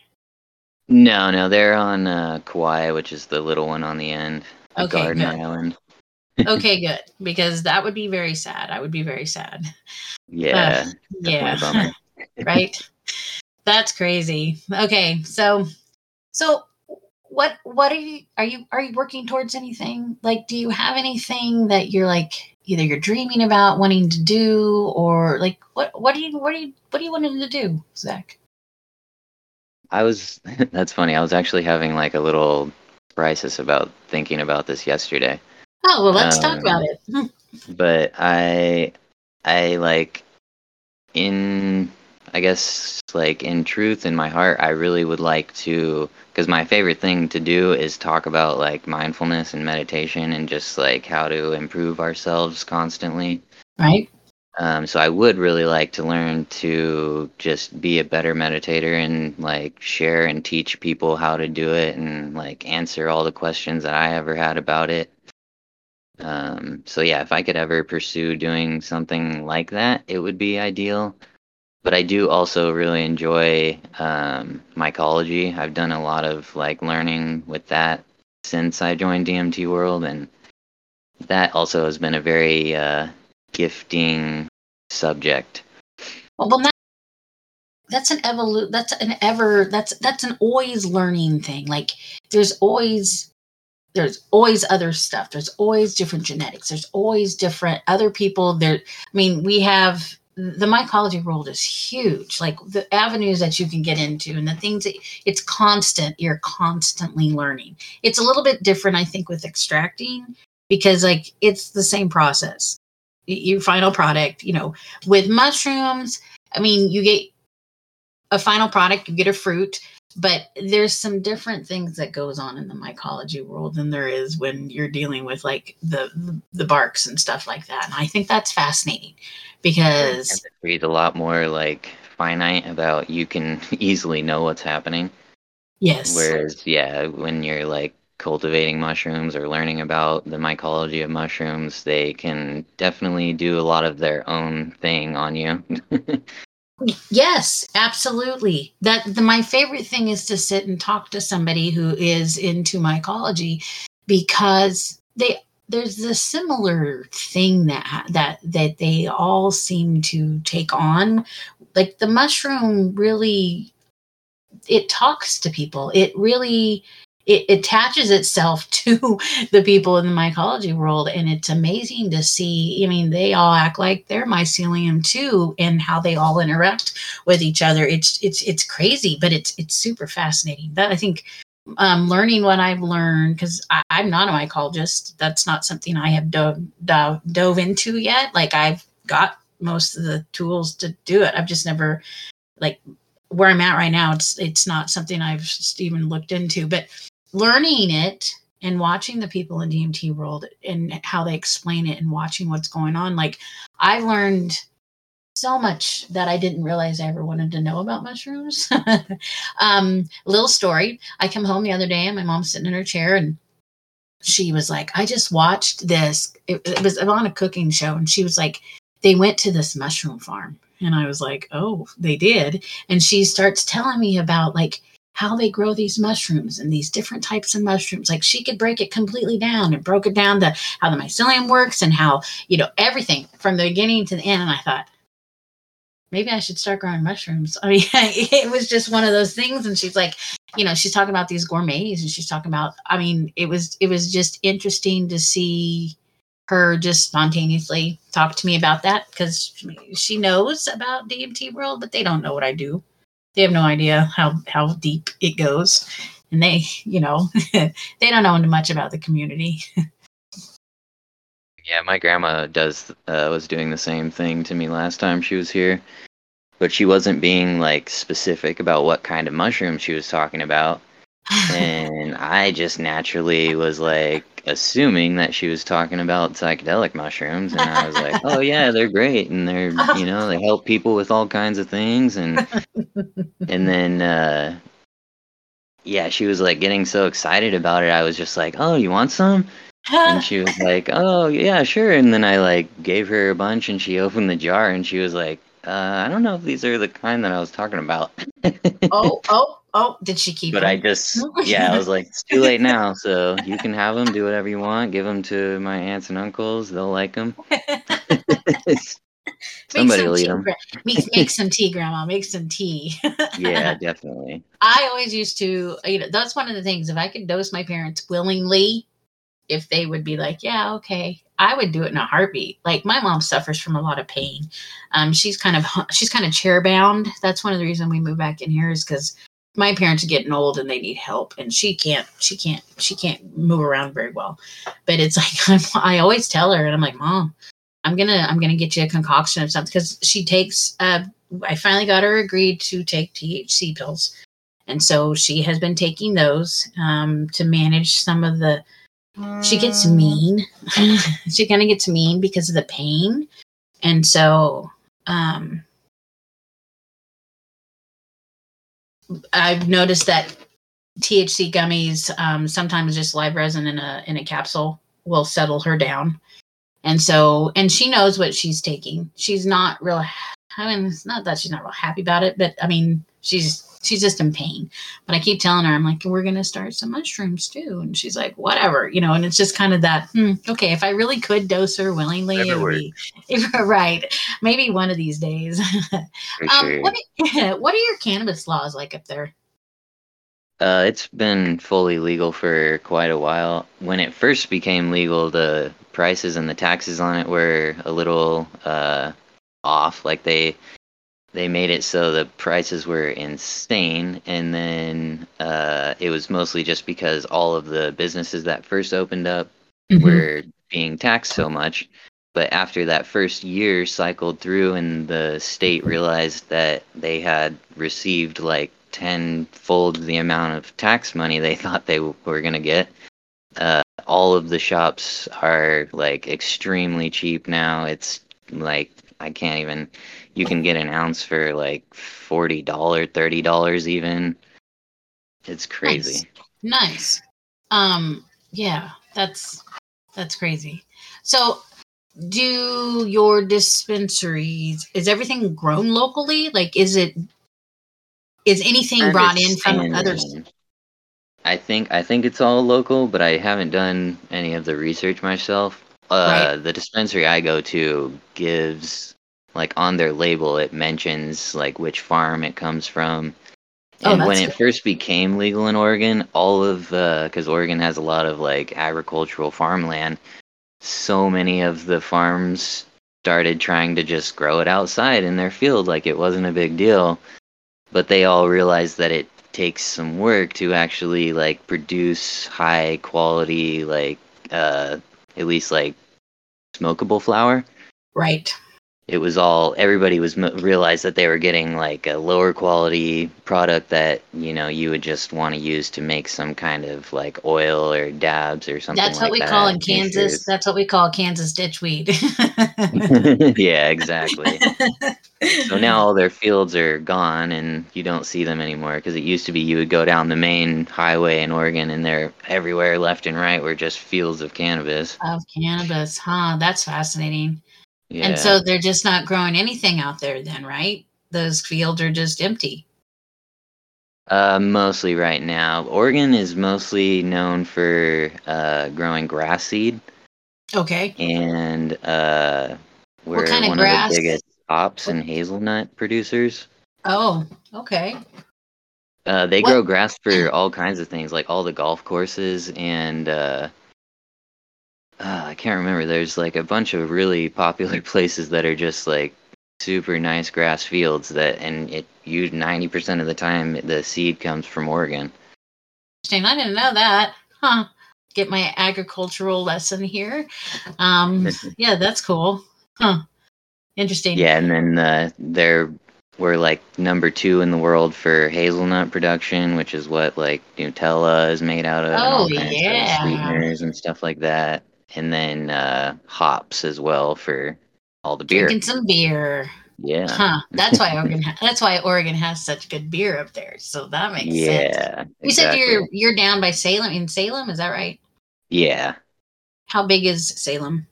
No, no, they're on uh, Kauai, which is the little one on the end, the Okay, Garden good. Island. Okay, good. Because that would be very sad. I would be very sad. Uh, Yeah, definitely yeah, a bummer. right. That's crazy. Okay, so so what what are you are you are you working towards anything? Like, do you have anything that you're like either you're dreaming about wanting to do, or like what what do you what do you what do you wanting to do, Zach? I was that's funny. I was actually having like a little crisis about thinking about this yesterday. Oh well, let's talk about Um, it. but I I like in I guess like in truth in my heart I really would like to, because my favorite thing to do is talk about like mindfulness and meditation and just like how to improve ourselves constantly. Right? Um, so I would really like to learn to just be a better meditator and like share and teach people how to do it and like answer all the questions that I ever had about it. Um, so yeah, if I could ever pursue doing something like that, it would be ideal. But I do also really enjoy um, mycology. I've done a lot of like learning with that since I joined D M T World, and that also has been a very uh, gifting subject. Well, well that, that's an evolu- that's an ever that's that's an always learning thing. Like there's always there's always other stuff. There's always different genetics. There's always different other people. There, I mean, we have the mycology world is huge. Like the avenues that you can get into and the things that it's constant. You're constantly learning. It's a little bit different, I think, with extracting because like it's the same process. Your final product, you know, with mushrooms. I mean, you get a final product, you get a fruit, but there's some different things that goes on in the mycology world than there is when you're dealing with like the the barks and stuff like that. And I think that's fascinating because Read a lot more like finite about you can easily know what's happening. yes. Whereas yeah, when you're like cultivating mushrooms or learning about the mycology of mushrooms, they can definitely do a lot of their own thing on you. Yes, absolutely. That the, my favorite thing is to sit and talk to somebody who is into mycology because they there's this similar thing that that that they all seem to take on. Like the mushroom really it talks to people. It really it attaches itself to the people in the mycology world, and it's amazing to see. I mean, they all act like they're mycelium too, and how they all interact with each other. It's it's it's crazy, but it's it's super fascinating. That I think um, learning what I've learned because I'm not a mycologist. That's not something I have dove, dove dove into yet. Like I've got most of the tools to do it. I've just never like where I'm at right now. It's it's not something I've even looked into, but learning it and watching the people in D M T world and how they explain it and watching what's going on. Like I learned so much that I didn't realize I ever wanted to know about mushrooms. um, little story. I come home the other day and my mom's sitting in her chair and she was like, I just watched this. It, it was on a cooking show. And she was like, they went to this mushroom farm. And I was like, oh, they did. And she starts telling me about like how they grow these mushrooms and these different types of mushrooms. Like she could break it completely down and broke it down to how the mycelium works and how, you know, everything from the beginning to the end. And I thought, maybe I should start growing mushrooms. I mean, it was just one of those things. And she's like, you know, she's talking about these gourmets and she's talking about, I mean, it was, it was just interesting to see her just spontaneously talk to me about that because she knows about D M T world, but they don't know what I do. They have no idea how, how deep it goes. And they, you know, they don't know much about the community. Yeah, my grandma does uh, was doing the same thing to me last time she was here, but she wasn't being like specific about what kind of mushroom she was talking about. And I just naturally was like assuming that she was talking about psychedelic mushrooms, and I was like, "Oh yeah, they're great, and they're you know they help people with all kinds of things." And and then uh, yeah, she was like getting so excited about it. I was just like, "Oh, you want some?" And she was like, "Oh yeah, sure." And then I like gave her a bunch, and she opened the jar, and she was like, uh, "I don't know if these are the kind that I was talking about." oh, oh, oh! Did she keep But them? I just, yeah, I was like, it's too late now, so you can have them, do whatever you want, give them to my aunts and uncles, they'll like them. Make Somebody some will eat tea. them. Make, make some tea, Grandma. Make some tea. Yeah, definitely. I always used to, you know, that's one of the things. If I could dose my parents willingly, if they would be like, yeah, okay, I would do it in a heartbeat. Like my mom suffers from a lot of pain. Um, she's kind of she's kind of chair bound. That's one of the reasons we moved back in here is because my parents are getting old and they need help, and she can't she can't she can't move around very well. But it's like I'm, I always tell her, and I'm like, Mom, I'm gonna I'm gonna get you a concoction of something because she takes. Uh, I finally got her agreed to take T H C pills, and so she has been taking those um, to manage some of the. She gets mean. She kind of gets mean because of the pain. And so um, I've noticed that T H C gummies, um, sometimes just live resin in a in a capsule will settle her down. And so, and she knows what she's taking. She's not real, I mean, it's not that she's not real happy about it, but I mean, she's she's just in pain. But I keep telling her, I'm like, we're going to start some mushrooms too. And she's like, whatever, you know, and it's just kind of that, hmm, okay, if I really could dose her willingly, it would be, right. Maybe one of these days. For um, sure. what, what are your cannabis laws like up there? Uh, it's been fully legal for quite a while. When it first became legal, the prices and the taxes on it were a little uh, off. Like they they made it so the prices were insane, and then uh, it was mostly just because all of the businesses that first opened up Mm-hmm. were being taxed so much. But after that first year cycled through and the state realized that they had received like tenfold the amount of tax money they thought they w- were going to get, uh, all of the shops are like extremely cheap now. It's like, I can't even, you can get an ounce for like forty dollars, thirty dollars even. It's crazy. Nice. Nice. Um, yeah, that's that's crazy. So do your dispensaries, is everything grown locally? Like is it is anything brought in from others? I think I think it's all local, but I haven't done any of the research myself. Uh, Right. the dispensary I go to gives, like on their label, it mentions like which farm it comes from. Oh, And when that's it good. first became legal in Oregon, all of uh, because Oregon has a lot of like agricultural farmland, so many of the farms started trying to just grow it outside in their field like it wasn't a big deal, but they all realized that it takes some work to actually like produce high quality, like uh at least like smokable flower. Right. It was all, everybody was m- realized that they were getting like a lower quality product that, you know, you would just want to use to make some kind of like oil or dabs or something That's what like we call that, in Kansas. tinctures. That's what we call Kansas ditchweed. Yeah, exactly. So now all their fields are gone and you don't see them anymore, because it used to be you would go down the main highway in Oregon and they're everywhere left and right were just fields of cannabis. Of cannabis, huh? That's fascinating. And Yeah. so they're just not growing anything out there then, right? Those fields are just empty. Uh, mostly right now. Oregon is mostly known for uh, growing grass seed, Okay. and uh, What we're kind of one of the grass? biggest hops What? and hazelnut producers. Oh, okay. Uh, they What? grow grass for all kinds of things, like all the golf courses, and uh, uh, I can't remember. There's like a bunch of really popular places that are just like super nice grass fields that, and it you ninety percent of the time the seed comes from Oregon. Interesting. I didn't know that. Huh. Get my agricultural lesson here. Um, yeah, that's cool. Huh. Interesting. Yeah, and then uh, they're we're like number two in the world for hazelnut production, which is what like Nutella is made out of, and Oh all kinds of yeah. sweeteners and stuff like that. And then uh, hops as well for all the beer. Drinking some beer. Yeah. Huh. That's why Oregon. Ha- that's why Oregon has such good beer up there. So that makes sense. Yeah, You said exactly. you're you're down by Salem in Salem. Is that right? Yeah. How big is Salem?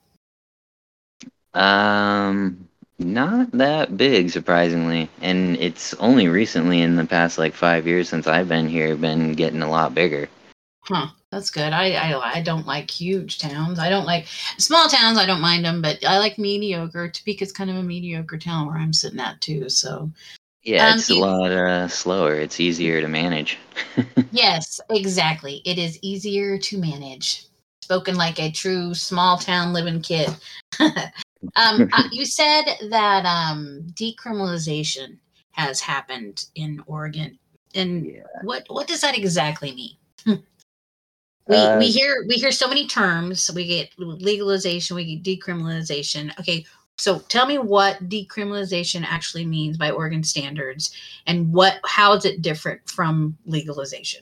Um, not that big, surprisingly. And it's only recently in the past like five years since I've been here been getting a lot bigger. Huh. That's good. I, I I don't like huge towns. I don't like small towns. I don't mind them, but I like mediocre. Topeka's kind of a mediocre town where I'm sitting at too. So, Yeah, um, it's a you, lot uh, slower. It's easier to manage. yes, exactly. It is easier to manage. Spoken like a true small town living kid. um, uh, you said that um, decriminalization has happened in Oregon, and Yeah. what what does that exactly mean? we we Uh, hear we hear so many terms. We get legalization, we get decriminalization. Okay, so tell me what decriminalization actually means by Oregon standards, and what how is it different from legalization?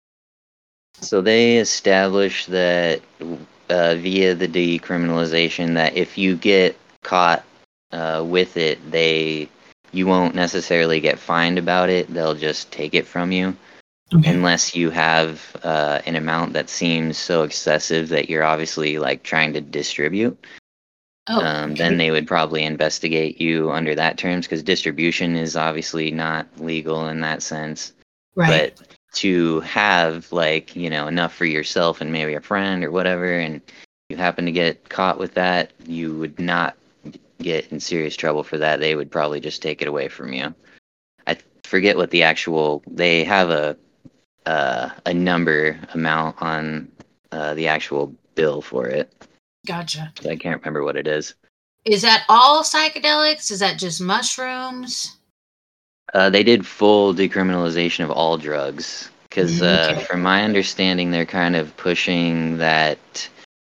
so they established that uh, via the decriminalization that if you get caught uh, with it, they you won't necessarily get fined about it. They'll just take it from you Okay. unless you have uh, an amount that seems so excessive that you're obviously like trying to distribute. Oh, Um, then okay. they would probably investigate you under that terms because distribution is obviously not legal in that sense. Right. But to have like you know enough for yourself and maybe a friend or whatever, and you happen to get caught with that, you would not get in serious trouble for that. They would probably just take it away from you. I forget what the actual they have a uh, a number amount on uh, the actual bill for it. Gotcha. I can't remember what it is. Is that all psychedelics? Is that just mushrooms? Uh, they did full decriminalization of all drugs because, uh, Okay. from my understanding, they're kind of pushing that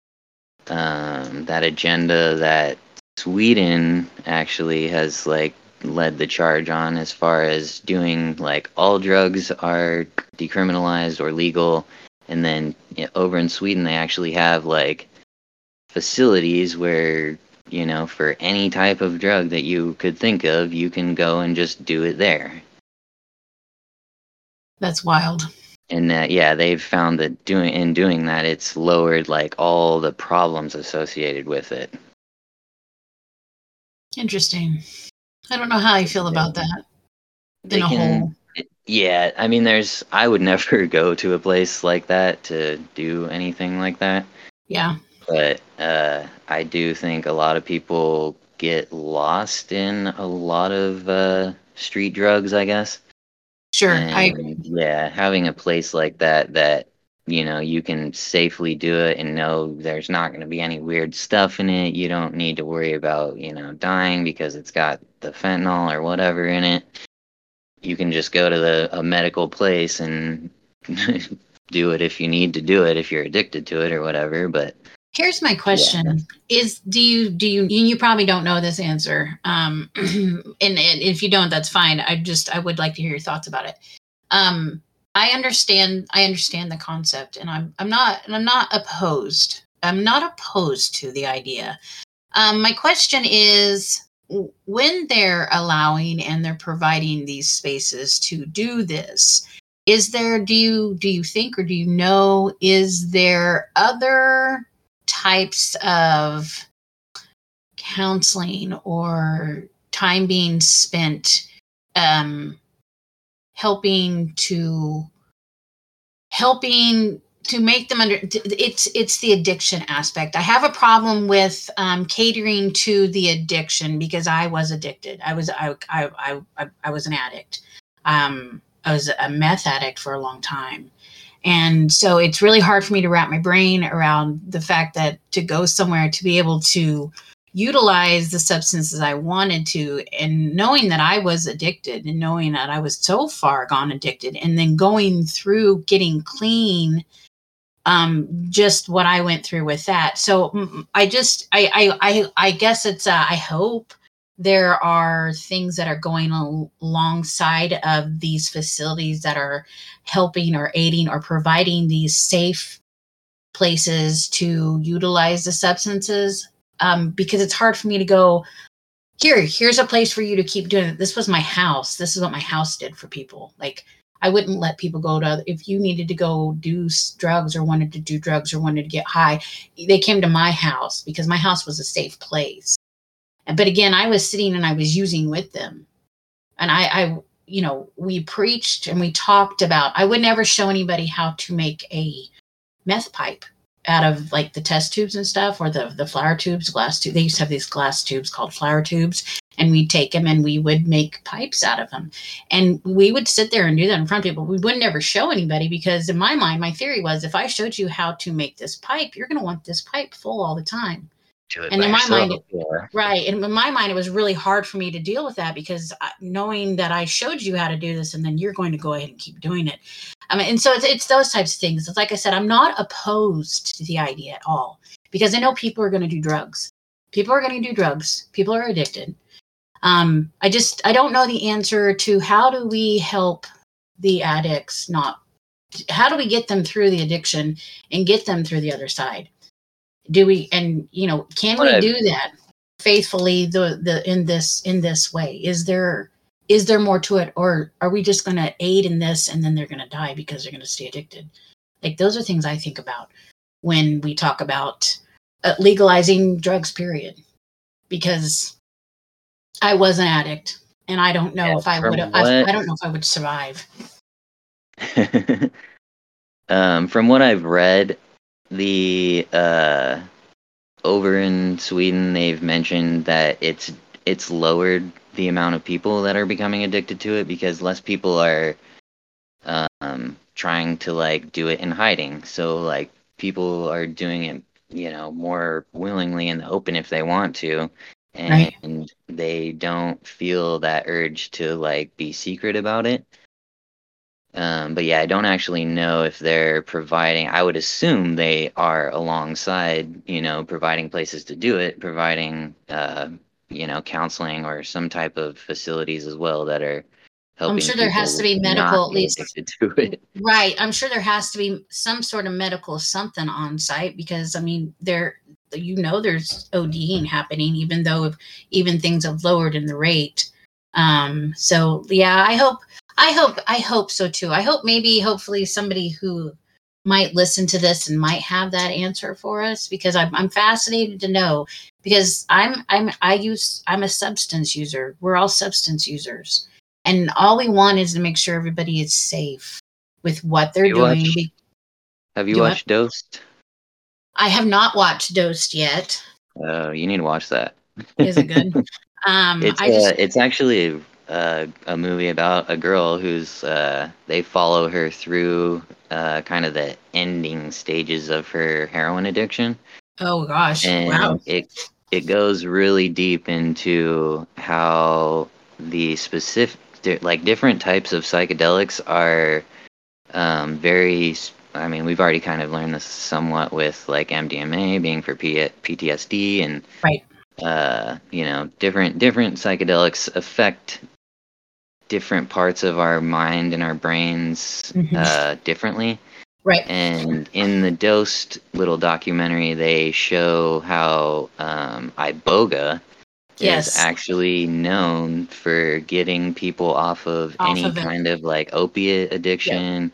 um, that agenda that Sweden actually has like led the charge on as far as doing like all drugs are decriminalized or legal, and then you know, over in Sweden they actually have like facilities where you know for any type of drug that you could think of, you can go and just do it there. That's wild. And that yeah, they've found that doing in doing that, it's lowered like all the problems associated with it. Interesting. I don't know how I feel They, about that in they a can, whole. yeah. I mean, there's. I would never go to a place like that to do anything like that. Yeah. But uh, I do think a lot of people get lost in a lot of uh, street drugs, I guess. Sure. I agree. And yeah, having a place like that that you know you can safely do it and know there's not going to be any weird stuff in it. You don't need to worry about you know dying because it's got the fentanyl or whatever in it. You can just go to the a medical place and do it if you need to do it if you're addicted to it or whatever. But Here's my yeah, question: Is do you do you you probably don't know this answer, um, and, and if you don't, that's fine. I just I would like to hear your thoughts about it. Um, I understand I understand the concept, and I'm I'm not and I'm not opposed. I'm not opposed to the idea. Um, my question is, when they're allowing and they're providing these spaces to do this, is there do you do you think or do you know is there other types of counseling or time being spent um, helping to helping to make them under it's it's the addiction aspect. I have a problem with um, catering to the addiction because I was addicted. I was I I I, I was an addict. Um, I was a meth addict for a long time. And so it's really hard for me to wrap my brain around the fact that to go somewhere to be able to utilize the substances I wanted to, and knowing that I was addicted and knowing that I was so far gone addicted, and then going through getting clean, um, just what I went through with that. So I just, I, I, I, I guess it's, uh, I hope there are things that are going al- alongside of these facilities that are helping or aiding or providing these safe places to utilize the substances. Um, because it's hard for me to go here, here's a place for you to keep doing it. This was my house. This is what my house did for people. Like, I wouldn't let people go to other, if you needed to go do drugs or wanted to do drugs or wanted to get high, they came to my house because my house was a safe place. But again, I was sitting and I was using with them. And I, I, you know, we preached and we talked about, I would never show anybody how to make a meth pipe out of like the test tubes and stuff, or the, the flower tubes, glass tube. They used to have these glass tubes called flower tubes, and we'd take them and we would make pipes out of them. And we would sit there and do that in front of people. We would never show anybody, because in my mind, my theory was, if I showed you how to make this pipe, you're going to want this pipe full all the time. Do it And by in my yourself, mind, yeah. right. And in my mind, it was really hard for me to deal with that, because I- knowing that I showed you how to do this and then you're going to go ahead and keep doing it. I mean, and so it's, it's those types of things. It's like I said, I'm not opposed to the idea at all, because I know people are going to do drugs. People are going to do drugs. People are addicted. Um, I just, I don't know the answer to how do we help the addicts not, how do we get them through the addiction and get them through the other side? Do we, and you know, can What we I've- do that faithfully the, the, in this, in this way? Is there, is there more to it? Or are we just going to aid in this and then they're going to die because they're going to stay addicted? Like, those are things I think about when we talk about uh, legalizing drugs, period. Because I was an addict, and I don't know Yeah, if I from would have, what- I don't know if I would survive. um, from what I've read, the uh, over in Sweden, they've mentioned that it's it's lowered the amount of people that are becoming addicted to it, because less people are um, trying to like do it in hiding. So like people are doing it, you know, more willingly in the open if they want to, and Right. they don't feel that urge to like be secret about it. Um, but yeah, I don't actually know if they're providing. I would assume they are alongside, you know, providing places to do it, providing, uh, you know, counseling or some type of facilities as well that are helping. I'm sure there has to be people medical, not at get least. addicted to it. Right. I'm sure there has to be some sort of medical something on site, because I mean, there, you know, there's ODing happening, even though even things have lowered in the rate. Um, so yeah, I hope, I hope, I hope so too. I hope maybe, hopefully somebody who might listen to this and might have that answer for us, because I'm, I'm fascinated to know, because I'm, I'm, I use, I'm a substance user. We're all substance users, and all we want is to make sure everybody is safe with what they're You doing. watched- Be- Have you Do what? watched Dosed? I have not watched Dosed yet. Oh, you need to watch that. Is it good? Um, It's I just, uh, it's actually uh, a movie about a girl who's uh, they follow her through uh, kind of the ending stages of her heroin addiction, oh gosh, and wow. it it goes really deep into how the specific di- like different types of psychedelics are um, very. s- I mean, we've already kind of learned this somewhat with like M D M A being for P- PTSD and Right. uh, you know, different different psychedelics affect different parts of our mind and our brains Mhm. uh, differently. Right. And in the Dosed little documentary, they show how um, iboga Yes. is actually known for getting people off of Off any of it. kind of like opiate addiction.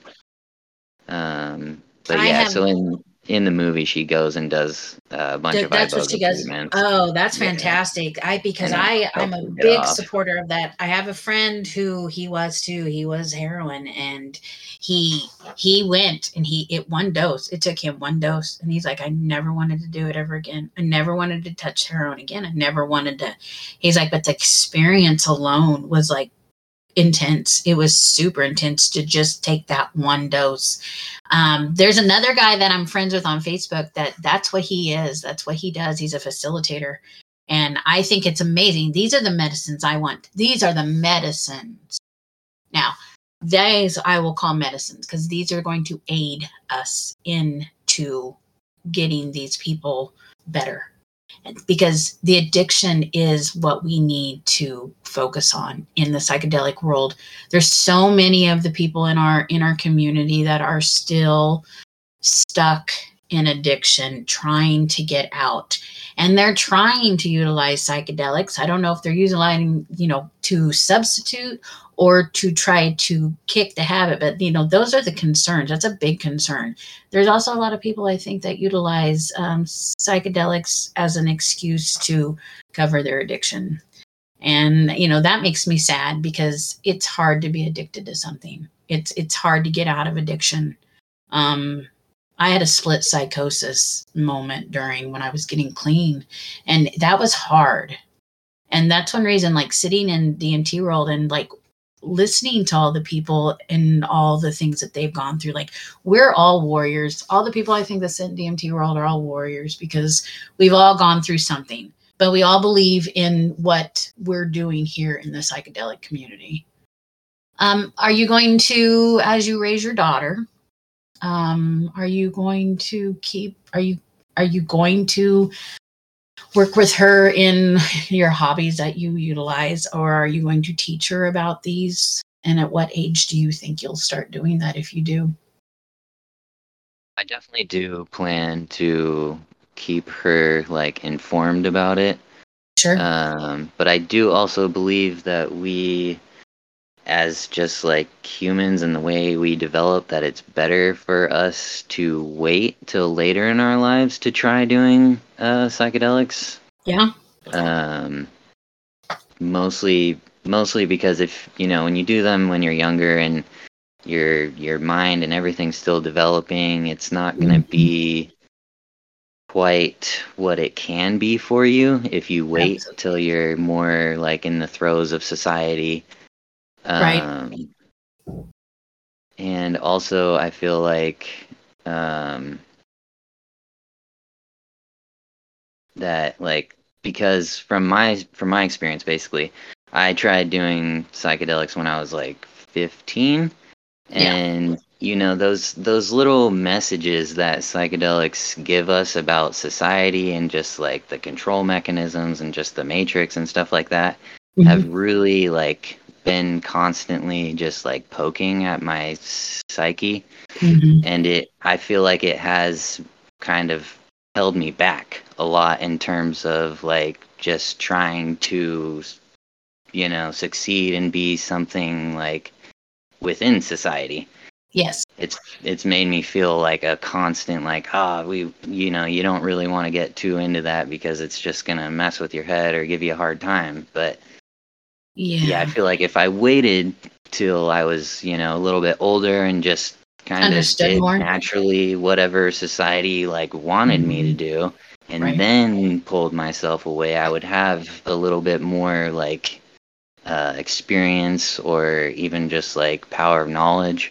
Um, but I yeah, have- so in in the movie, she goes and does uh, a bunch Th- of that's iboga what she does. treatments. Oh, that's Yeah. fantastic. I because And it I I'm helps a her get big off. supporter of that. I have a friend who he was too. He was heroin, and he he went and he it one dose. It took him one dose, and he's like, I never wanted to do it ever again. I never wanted to touch heroin again. I never wanted to. He's like, but the experience alone was like intense. It was super intense to just take that one dose. Um, there's another guy that I'm friends with on Facebook that that's what he is. That's what he does. He's a facilitator. And I think it's amazing. These are the medicines I want. These are the medicines. Now, these I will call medicines, because these are going to aid us into getting these people better. Because the addiction is what we need to focus on in the psychedelic world. There's so many of the people in our in our community that are still stuck in addiction, trying to get out, and they're trying to utilize psychedelics. I don't know if they're utilizing, you know, to substitute or to try to kick the habit, but you know, those are the concerns. That's a big concern. There's also a lot of people, I think, that utilize um, psychedelics as an excuse to cover their addiction. And, you know, that makes me sad, because it's hard to be addicted to something. It's, it's hard to get out of addiction. Um, I had a split psychosis moment during when I was getting clean, and that was hard. And that's one reason, like sitting in D M T world and like listening to all the people and all the things that they've gone through. Like, we're all warriors. All the people I think that sit in D M T world are all warriors because we've all gone through something, but we all believe in what we're doing here in the psychedelic community. Um, are you going to, as you raise your daughter, um, are you going to keep, are you, are you going to work with her in your hobbies that you utilize, or are you going to teach her about these? And at what age do you think you'll start doing that if you do? I definitely do plan to keep her like informed about it. Sure. Um, but I do also believe that we, as just like humans and the way we develop, that it's better for us to wait till later in our lives to try doing uh, psychedelics. Yeah. Um, mostly, mostly because if you know when you do them when you're younger and your your mind and everything's still developing, it's not gonna Mhm. be quite what it can be for you if you wait Absolutely. till you're more like in the throes of society. Right. Um, and also, I feel like um, that like because from my from my experience, basically, I tried doing psychedelics when I was like fifteen, Yeah. and you know those those little messages that psychedelics give us about society and just like the control mechanisms and just the matrix and stuff like that have Mhm. really like been constantly just like poking at my psyche, Mhm. and it I feel like it has kind of held me back a lot in terms of like just trying to you know succeed and be something like within society. Yes. It's it's made me feel like a constant like ah we you know you don't really want to get too into that because it's just gonna mess with your head or give you a hard time. But yeah, I Yeah. feel like if I waited till I was you know a little bit older and just kind of Understood did more. naturally whatever society like wanted me to Mhm. do and Right. then pulled myself away, I would have a little bit more like uh, experience or even just like power of knowledge.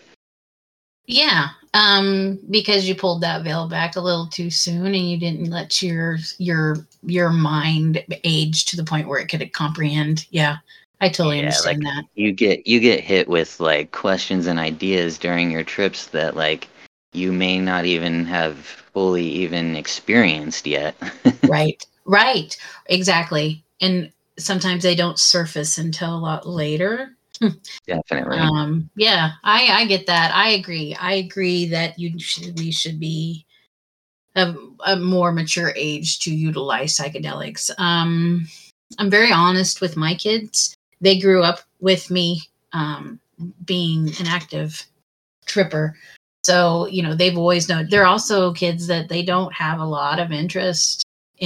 Yeah. Um, because you pulled that veil back a little too soon and you didn't let your your your mind age to the point where it could comprehend. Yeah. I totally Yeah, like understand that. you get you get hit with like questions and ideas during your trips that like you may not even have fully even experienced yet. Right. Right. Exactly. And sometimes they don't surface until a lot later. Definitely. Um, yeah, I I get that. I agree. I agree that you should we should be a, a more mature age to utilize psychedelics. Um, I'm very honest with my kids. They grew up with me um, being an active tripper. So, you know, they've always known. They're also kids that they don't have a lot of interest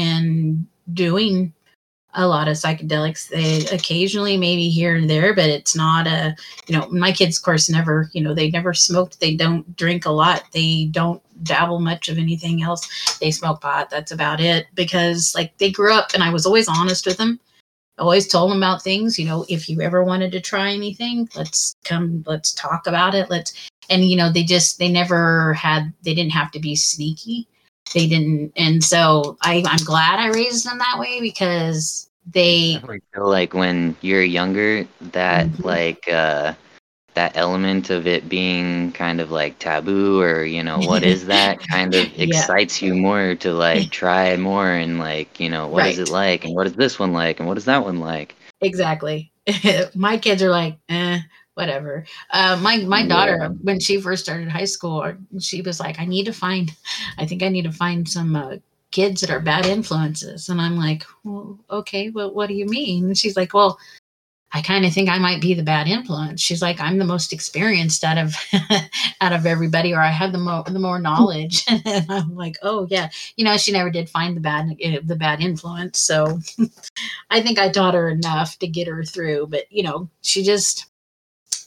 in doing a lot of psychedelics. They occasionally maybe here and there, but it's not a, you know, my kids, of course, never, you know, they never smoked. They don't drink a lot. They don't dabble much of anything else. They smoke pot. That's about it because like they grew up and I was always honest with them. I always told them about things, you know, if you ever wanted to try anything, let's come, let's talk about it. Let's, and, you know, they just, they never had, they didn't have to be sneaky. They didn't. And so I, I'm glad I raised them that way because I they, definitely feel like when you're younger, that Mhm. like uh that element of it being kind of like taboo or you know what is that kind of Yeah, excites you more to like try more and like you know what is it right. like and what is this one like and what is that one like. Exactly. My kids are like, eh, whatever. Uh, my my Yeah. daughter, when she first started high school, she was like, I need to find, I think I need to find some uh, kids that are bad influences. And I'm like, well, okay, well, what do you mean? And she's like, well, I kind of think I might be the bad influence. She's like, I'm the most experienced out of out of everybody, or I have the more the more knowledge. And I'm like, oh yeah, you know, she never did find the bad uh, the bad influence. So I think I taught her enough to get her through. But you know, she just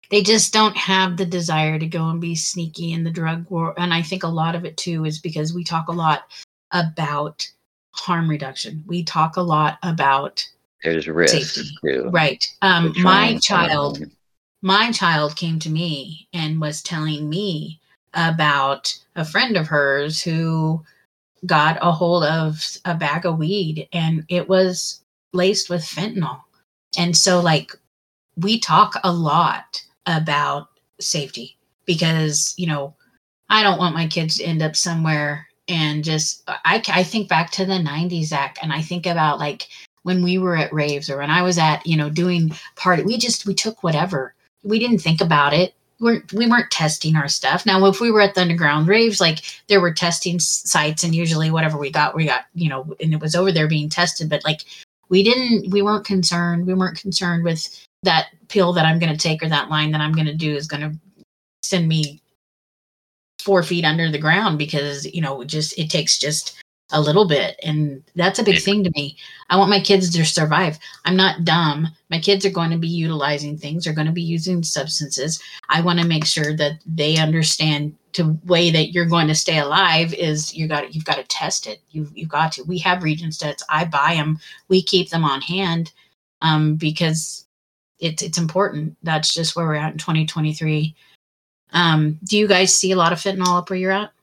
they just don't have the desire to go and be sneaky in the drug war. And I think a lot of it too is because we talk a lot about harm reduction. We talk a lot about There's risks safety. too. Right. Um, to try my and child, find- my child came to me and was telling me about a friend of hers who got a hold of a bag of weed and it was laced with fentanyl. And so like we talk a lot about safety because, you know, I don't want my kids to end up somewhere and just, I, I think back to the nineties, Zach, and I think about like when we were at raves or when I was at, you know, doing party, we just, we took whatever. We didn't think about it. We're, we weren't testing our stuff. Now, if we were at the underground raves, like there were testing sites and usually whatever we got, we got, you know, and it was over there being tested, but like we didn't, we weren't concerned. We weren't concerned with that pill that I'm going to take or that line that I'm going to do is going to send me four feet under the ground because, you know, just, it takes just a little bit. And that's a big thing to me. I want my kids to survive. I'm not dumb. My kids are going to be utilizing things, are going to be using substances. I want to make sure that they understand the way that you're going to stay alive is you got you've got to test it. You've, you've got to, we have Regent sets. I buy them. We keep them on hand um, because it's, it's important. That's just where we're at in twenty twenty-three. Um, do you guys see a lot of fentanyl up where you're at?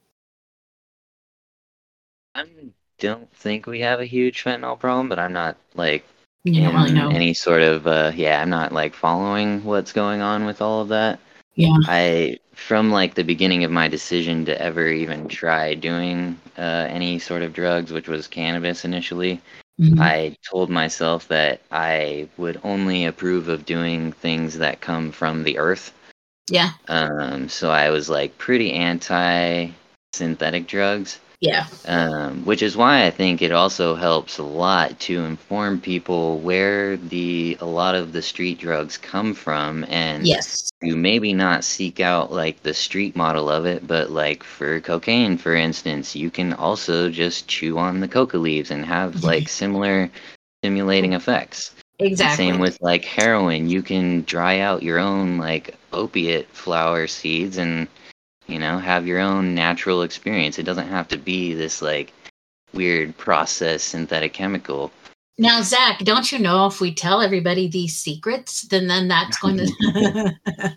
I don't think we have a huge fentanyl problem, but I'm not like You don't really in know. any sort of uh yeah, I'm not like following what's going on with all of that. Yeah. I from like the beginning of my decision to ever even try doing uh any sort of drugs, which was cannabis initially, Mhm. I told myself that I would only approve of doing things that come from the earth. Yeah. Um so I was like pretty anti synthetic drugs. Yeah. Um, which is why I think it also helps a lot to inform people where the a lot of the street drugs come from, and Yes. you maybe not seek out like the street model of it, but like for cocaine, for instance, you can also just chew on the coca leaves and have like similar stimulating effects. Exactly. And same with like heroin, you can dry out your own like opiate flower seeds and you know, have your own natural experience. It doesn't have to be this like weird processed synthetic chemical. Now, Zach, don't you know if we tell everybody these secrets, then then that's going to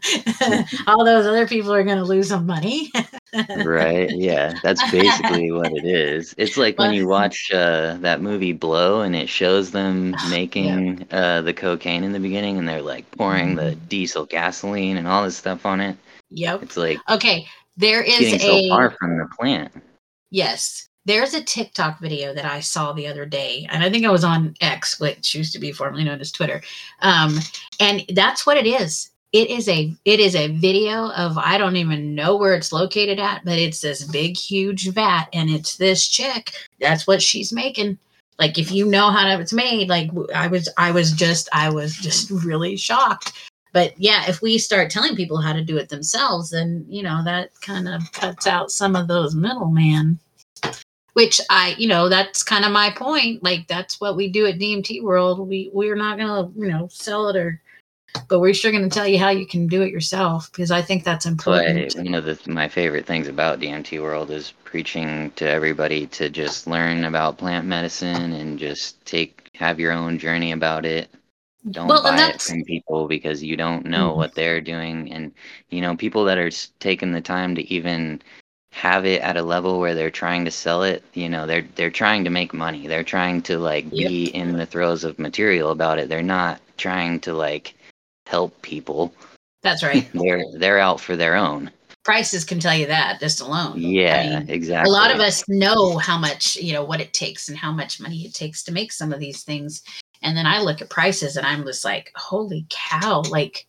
all those other people are going to lose some money. Right? Yeah, that's basically what it is. It's like when Well, you watch uh, that movie Blow and it shows them yeah. making uh, the cocaine in the beginning and they're like pouring the diesel gasoline and all this stuff on it. Yep. It's like Okay, there it's is getting so a far from the plant. yes. There's a TikTok video that I saw the other day, and I think I was on X, which used to be formerly known as Twitter. Um, and that's what it is. It is a it is a video of I don't even know where it's located at, but it's this big, huge vat, and it's this chick. That's what she's making. Like if you know how it's made, like I was, I was just, I was just really shocked. But yeah, if we start telling people how to do it themselves, then you know that kind of cuts out some of those middlemen. Which I, you know, that's kind of my point. Like that's what we do at D M T World. We we're not gonna, you know, sell it or, but we're sure gonna tell you how you can do it yourself because I think that's important. But one of the my favorite things about D M T World is preaching to everybody to just learn about plant medicine and just take have your own journey about it. Don't Well, and buy it that's from people because you don't know mm, what they're doing, and you know people that are s- taking the time to even have it at a level where they're trying to sell it. You know, they're they're trying to make money. They're trying to like yep, be in the throes of material about it. They're not trying to like help people. that's right. They're they're out for their own. Prices can tell you that just alone. I Yeah, mean, a lot of exactly. us know how much, you know, what it takes and how much money it takes to make some of these things. And then I look at prices and I'm just like, holy cow, like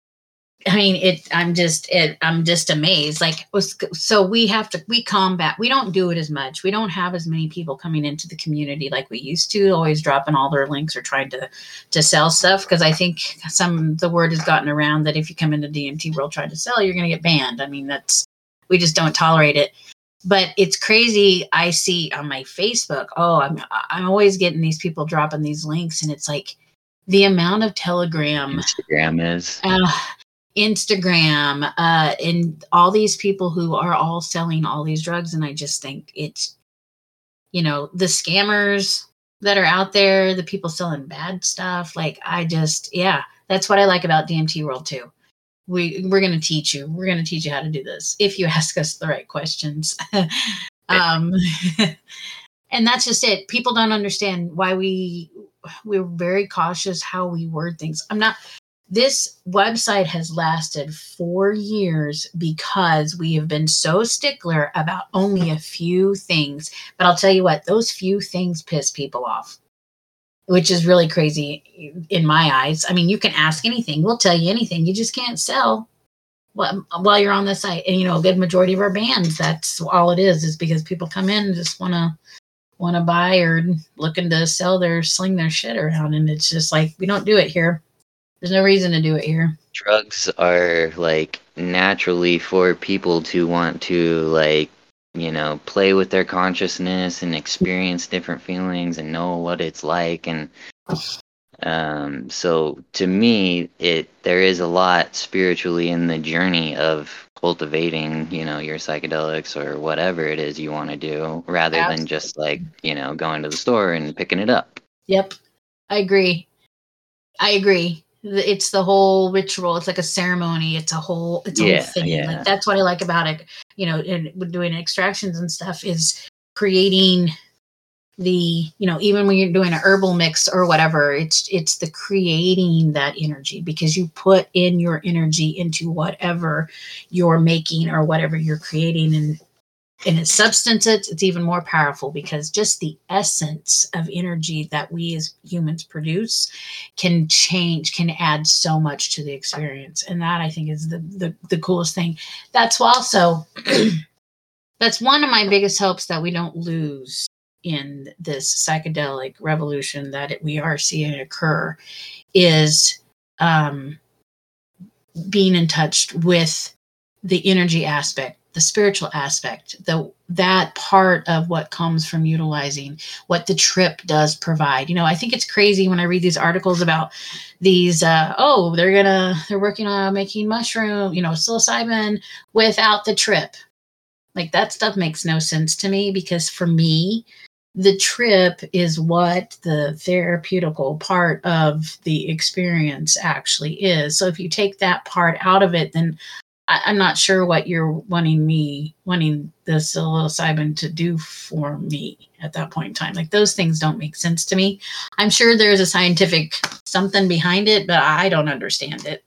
I mean, it. I'm just, it, I'm just amazed. Like, so we have to, we combat. We don't do it as much. We don't have as many people coming into the community like we used to. Always dropping all their links or trying to, to sell stuff because I think some the word has gotten around that if you come into D M T World trying to sell, you're going to get banned. I mean, that's we just don't tolerate it. But it's crazy. I see on my Facebook. Oh, I'm I'm always getting these people dropping these links, and it's like the amount of Telegram. Instagram is. Uh, Instagram, uh, and all these people who are all selling all these drugs. And I just think it's, you know, the scammers that are out there, the people selling bad stuff. Like, I just, yeah, that's what I like about D M T World too. We, we're going to teach you, we're going to teach you how to do this if you ask us the right questions. um, and that's just it. People don't understand why we, we're very cautious how we word things. I'm not, this website has lasted four years because we have been so stickler about only a few things. But I'll tell you what, those few things piss people off, which is really crazy in my eyes. I mean, you can ask anything. We'll tell you anything. You just can't sell while, while you're on the site. And, you know, a good majority of our bands, that's all it is, is because people come in and just want to want to buy or looking to sell their, sling their shit around. And it's just like, we don't do it here. There's no reason to do it here. Drugs are like naturally for people to want to, like, you know, play with their consciousness and experience different feelings and know what it's like. And um, so to me, it there is a lot spiritually in the journey of cultivating, you know, your psychedelics or whatever it is you want to do, rather Absolutely. Than just like, you know, going to the store and picking it up. Yep. I agree. I agree. It's the whole ritual. It's like a ceremony. It's a whole, it's a yeah, whole thing. Yeah. Like, that's what I like about it. You know, and doing extractions and stuff is creating the, you know, even when you're doing an herbal mix or whatever, it's, it's the creating that energy, because you put in your energy into whatever you're making or whatever you're creating. And, and its substance, it's, it's even more powerful, because just the essence of energy that we as humans produce can change, can add so much to the experience. And that, I think, is the the, the coolest thing. That's also, that's one of my biggest hopes, that we don't lose in this psychedelic revolution that it, we are seeing occur, is um, being in touch with the energy aspect, the spiritual aspect, the that part of what comes from utilizing what the trip does provide. You know, I think it's crazy when I read these articles about these, uh, oh, they're gonna, they're working on making mushroom, you know, psilocybin without the trip. Like, that stuff makes no sense to me, because for me, the trip is what the therapeutical part of the experience actually is. So if you take that part out of it, then I'm not sure what you're wanting me, wanting the psilocybin to do for me at that point in time. Like, those things don't make sense to me. I'm sure there's a scientific something behind it, but I don't understand it.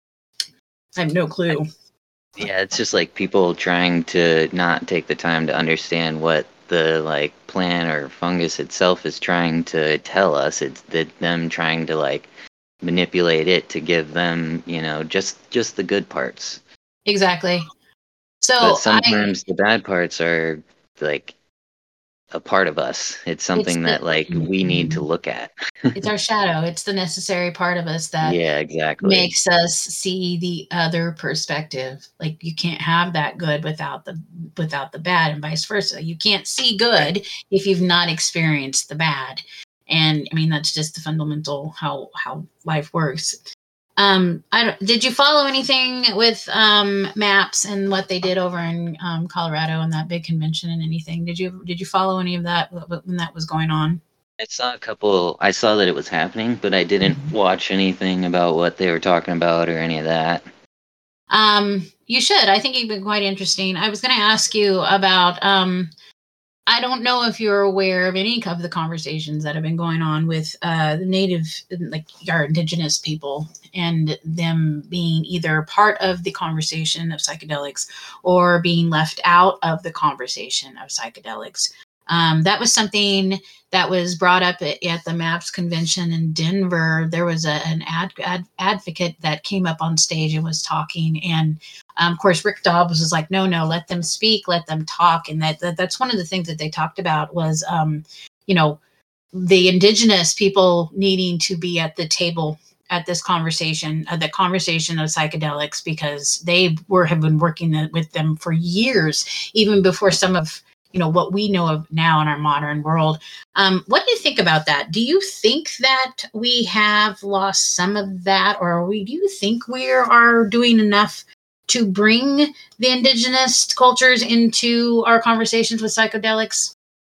I have no clue. Yeah, it's just like people trying to not take the time to understand what the like plant or fungus itself is trying to tell us. It's that them trying to like manipulate it to give them, you know, just just the good parts. Exactly. So but sometimes I, the bad parts are like a part of us. It's something it's the, that like we need to look at. It's our shadow. It's the necessary part of us that yeah, exactly. makes us see the other perspective. Like, you can't have that good without the without the bad, and vice versa. You can't see good if you've not experienced the bad. And I mean, that's just the fundamental how how life works. Um, I don't, did you follow anything with um, MAPS and what they did over in um, Colorado and that big convention and anything? Did you did you follow any of that when that was going on? I saw a couple. I saw that it was happening, but I didn't watch anything about what they were talking about or any of that. Um, you should. I think it'd be quite interesting. I was going to ask you about. Um, I don't know if you're aware of any of the conversations that have been going on with uh, the native, like our indigenous people, and them being either part of the conversation of psychedelics or being left out of the conversation of psychedelics. Um, that was something that was brought up at, at the MAPS convention in Denver. There was a, an ad, ad, advocate that came up on stage and was talking. And um, of course, Rick Dobbs was like, no, no, let them speak, let them talk. And that, that that's one of the things that they talked about was, um, you know, the indigenous people needing to be at the table at this conversation, uh, the conversation of psychedelics, because they were have been working with them for years, even before some of you know, what we know of now in our modern world. Um, what do you think about that? Do you think that we have lost some of that, or we, do you think we are doing enough to bring the indigenous cultures into our conversations with psychedelics?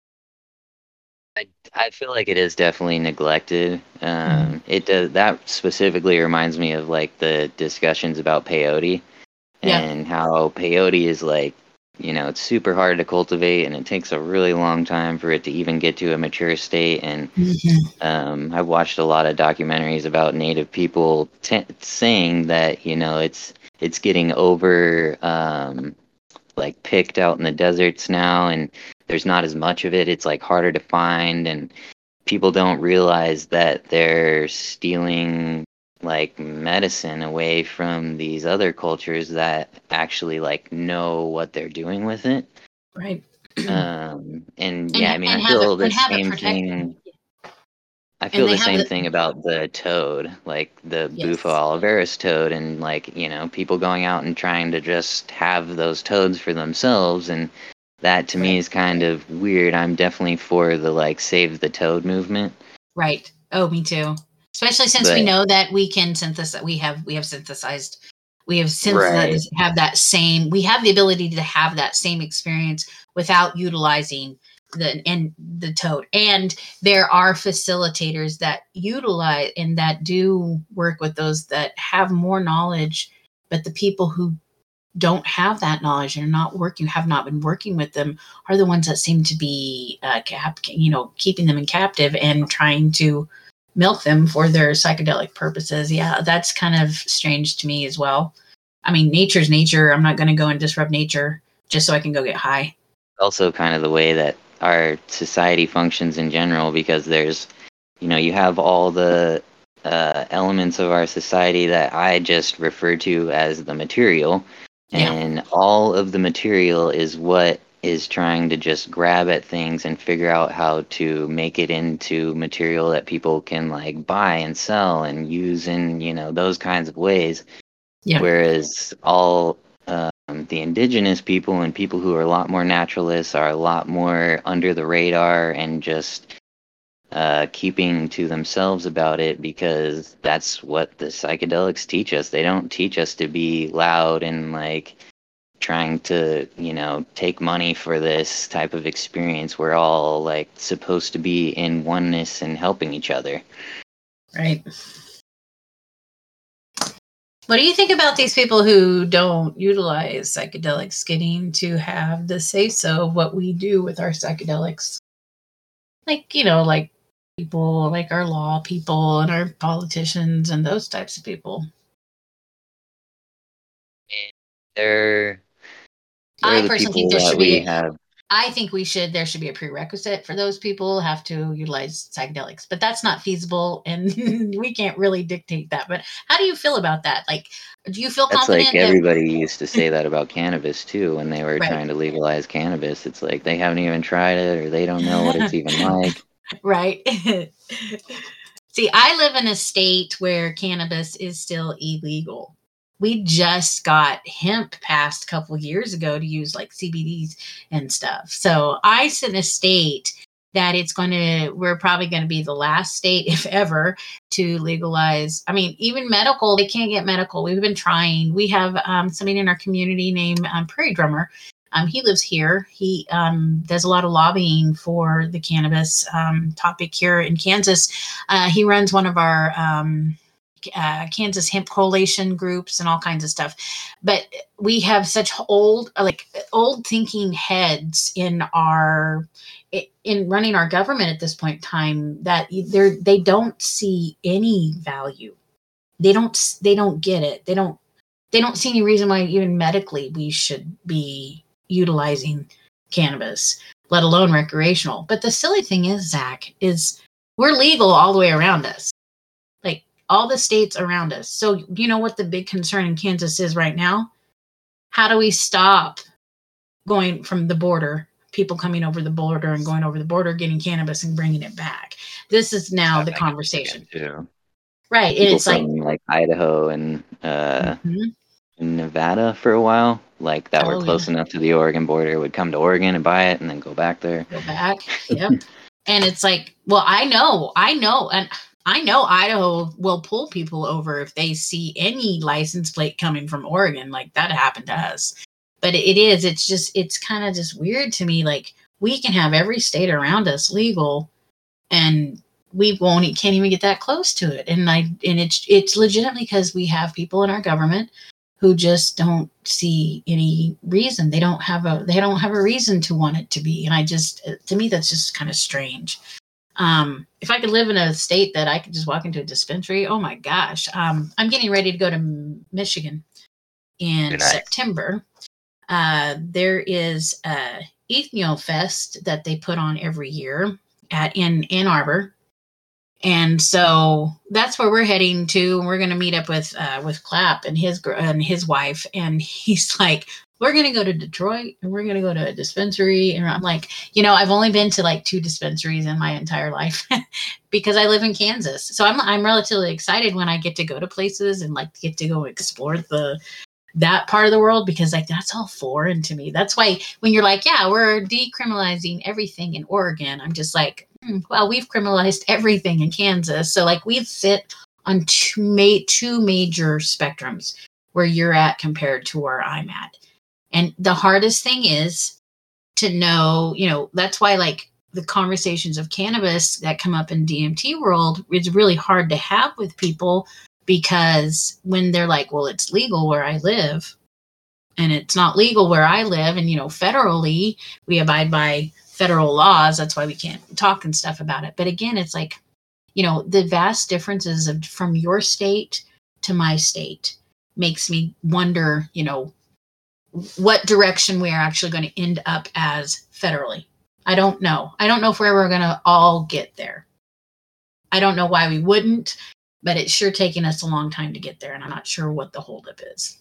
I, I feel like it is definitely neglected. Mm. Um, it does that specifically reminds me of like the discussions about peyote Yeah. and how peyote is like, you know, it's super hard to cultivate and it takes a really long time for it to even get to a mature state. And Mm-hmm. um, I've watched a lot of documentaries about Native people t- saying that, you know, it's it's getting over um, like picked out in the deserts now, and there's not as much of it. It's like harder to find, and people don't realize that they're stealing like medicine away from these other cultures that actually like know what they're doing with it. Right. Um, and and yeah, I mean, and I have it feel the and have it same protected. thing. I And feel they the have same the thing about the toad, like the Bufo yes. olivaris toad, and like, you know, people going out and trying to just have those toads for themselves. And that to me Right. is kind of weird. I'm definitely for the like save the toad movement. Right. Oh, me too. Especially since we But know that we can synthesize. We have we have synthesized. We have right, synthesized. Have that same. We have the ability to have that same experience without utilizing the and the toad. And there are facilitators that utilize and that do work with those that have more knowledge. But the people who don't have that knowledge and are not working, have not been working with them, are the ones that seem to be, uh, cap, you know, keeping them in captive and trying to milk them for their psychedelic purposes. Yeah, that's kind of strange to me as well. I mean, nature's nature. I'm not going to go and disrupt nature just so I can go get high. also kind of the way that our society functions in general, because there's, you know, you have all the uh, elements of our society that I just refer to as the material, Yeah. and all of the material is what is trying to just grab at things and figure out how to make it into material that people can like buy and sell and use in, you know, those kinds of ways. Yeah. Whereas all um, the indigenous people and people who are a lot more naturalists are a lot more under the radar and just uh, keeping to themselves about it, because that's what the psychedelics teach us. They don't teach us to be loud and like trying to, you know, take money for this type of experience. We're all like supposed to be in oneness and helping each other. Right. What do you think about these people who don't utilize psychedelics getting to have the say so of what we do with our psychedelics? Like, you know, like people like our law people and our politicians and those types of people. They're they're I the personally think people there that should be we a, have. I think we should there should be a prerequisite for those people have to utilize psychedelics, but that's not feasible and we can't really dictate that. But how do you feel about that? Like, do you feel That's like confident that everybody used to say that about cannabis too when they were right? trying to legalize cannabis. It's like they haven't even tried it or they don't know what it's even like. Right. See, I live in a state where cannabis is still illegal. We just got hemp passed a couple years ago to use like C B Ds and stuff. So I sit in a state that it's going to, we're probably going to be the last state, if ever, to legalize. I mean, even medical, they can't get medical. We've been trying. We have um, somebody in our community named um, Prairie Drummer. Um, he lives here. He um, does a lot of lobbying for the cannabis um, topic here in Kansas. Uh, he runs one of our um, uh, Kansas Hemp Coalition groups and all kinds of stuff. But we have such old, like old thinking heads in our in running our government at this point in time that they they don't see any value. They don't they don't get it. They don't they don't see any reason why even medically we should be utilizing cannabis, let alone recreational. But the silly thing is, Zach, is we're legal all the way around us, like all the states around us. So you know what the big concern in Kansas is right now? How do we stop going from the border, people coming over the border and going over the border, getting cannabis and bringing it back? This is now Stuff the I can look conversation. into. Right. And People it's like, from like Idaho and uh, mhm. Nevada for a while like that were Oh close yeah. enough to the Oregon border would come to Oregon and buy it and then go back there. Go back. Yep. And it's like, well, I know, I know, and I know Idaho will pull people over if they see any license plate coming from Oregon. Like that happened to us. But it is, it's just, it's kind of just weird to me. Like we can have every state around us legal and we won't, can't even get that close to it. And I, and it's, it's legitimately because we have people in our government who just don't see any reason. They don't have a, they don't have a reason to want it to be. And I just, to me, that's just kind of strange. Um, if I could live in a state that I could just walk into a dispensary, oh my gosh. Um, I'm getting ready to go to Michigan in Nice. September. Uh, there is a Ethnol Fest that they put on every year at in Ann Arbor. And so that's where we're heading to. And we're going to meet up with, uh, with Clapp and his, and his wife. And he's like, we're going to go to Detroit and we're going to go to a dispensary. And I'm like, you know, I've only been to like two dispensaries in my entire life because I live in Kansas. So I'm, I'm relatively excited when I get to go to places and like get to go explore the, that part of the world, because like that's all foreign to me. That's why when you're like, yeah, we're decriminalizing everything in Oregon, I'm just like, hmm, well, we've criminalized everything in Kansas. So like we sit on two, ma- two major spectrums where you're at compared to where I'm at. And the hardest thing is to know, you know, that's why like the conversations of cannabis that come up in D M T world is really hard to have with people. Because when they're like, well, it's legal where I live and it's not legal where I live. And, you know, federally, we abide by federal laws. That's why we can't talk and stuff about it. But again, it's like, you know, the vast differences of from your state to my state makes me wonder, you know, what direction we are actually going to end up as federally. I don't know. I don't know if we're ever going to all get there. I don't know why we wouldn't. But it's sure taking us a long time to get there, and I'm not sure what the holdup is.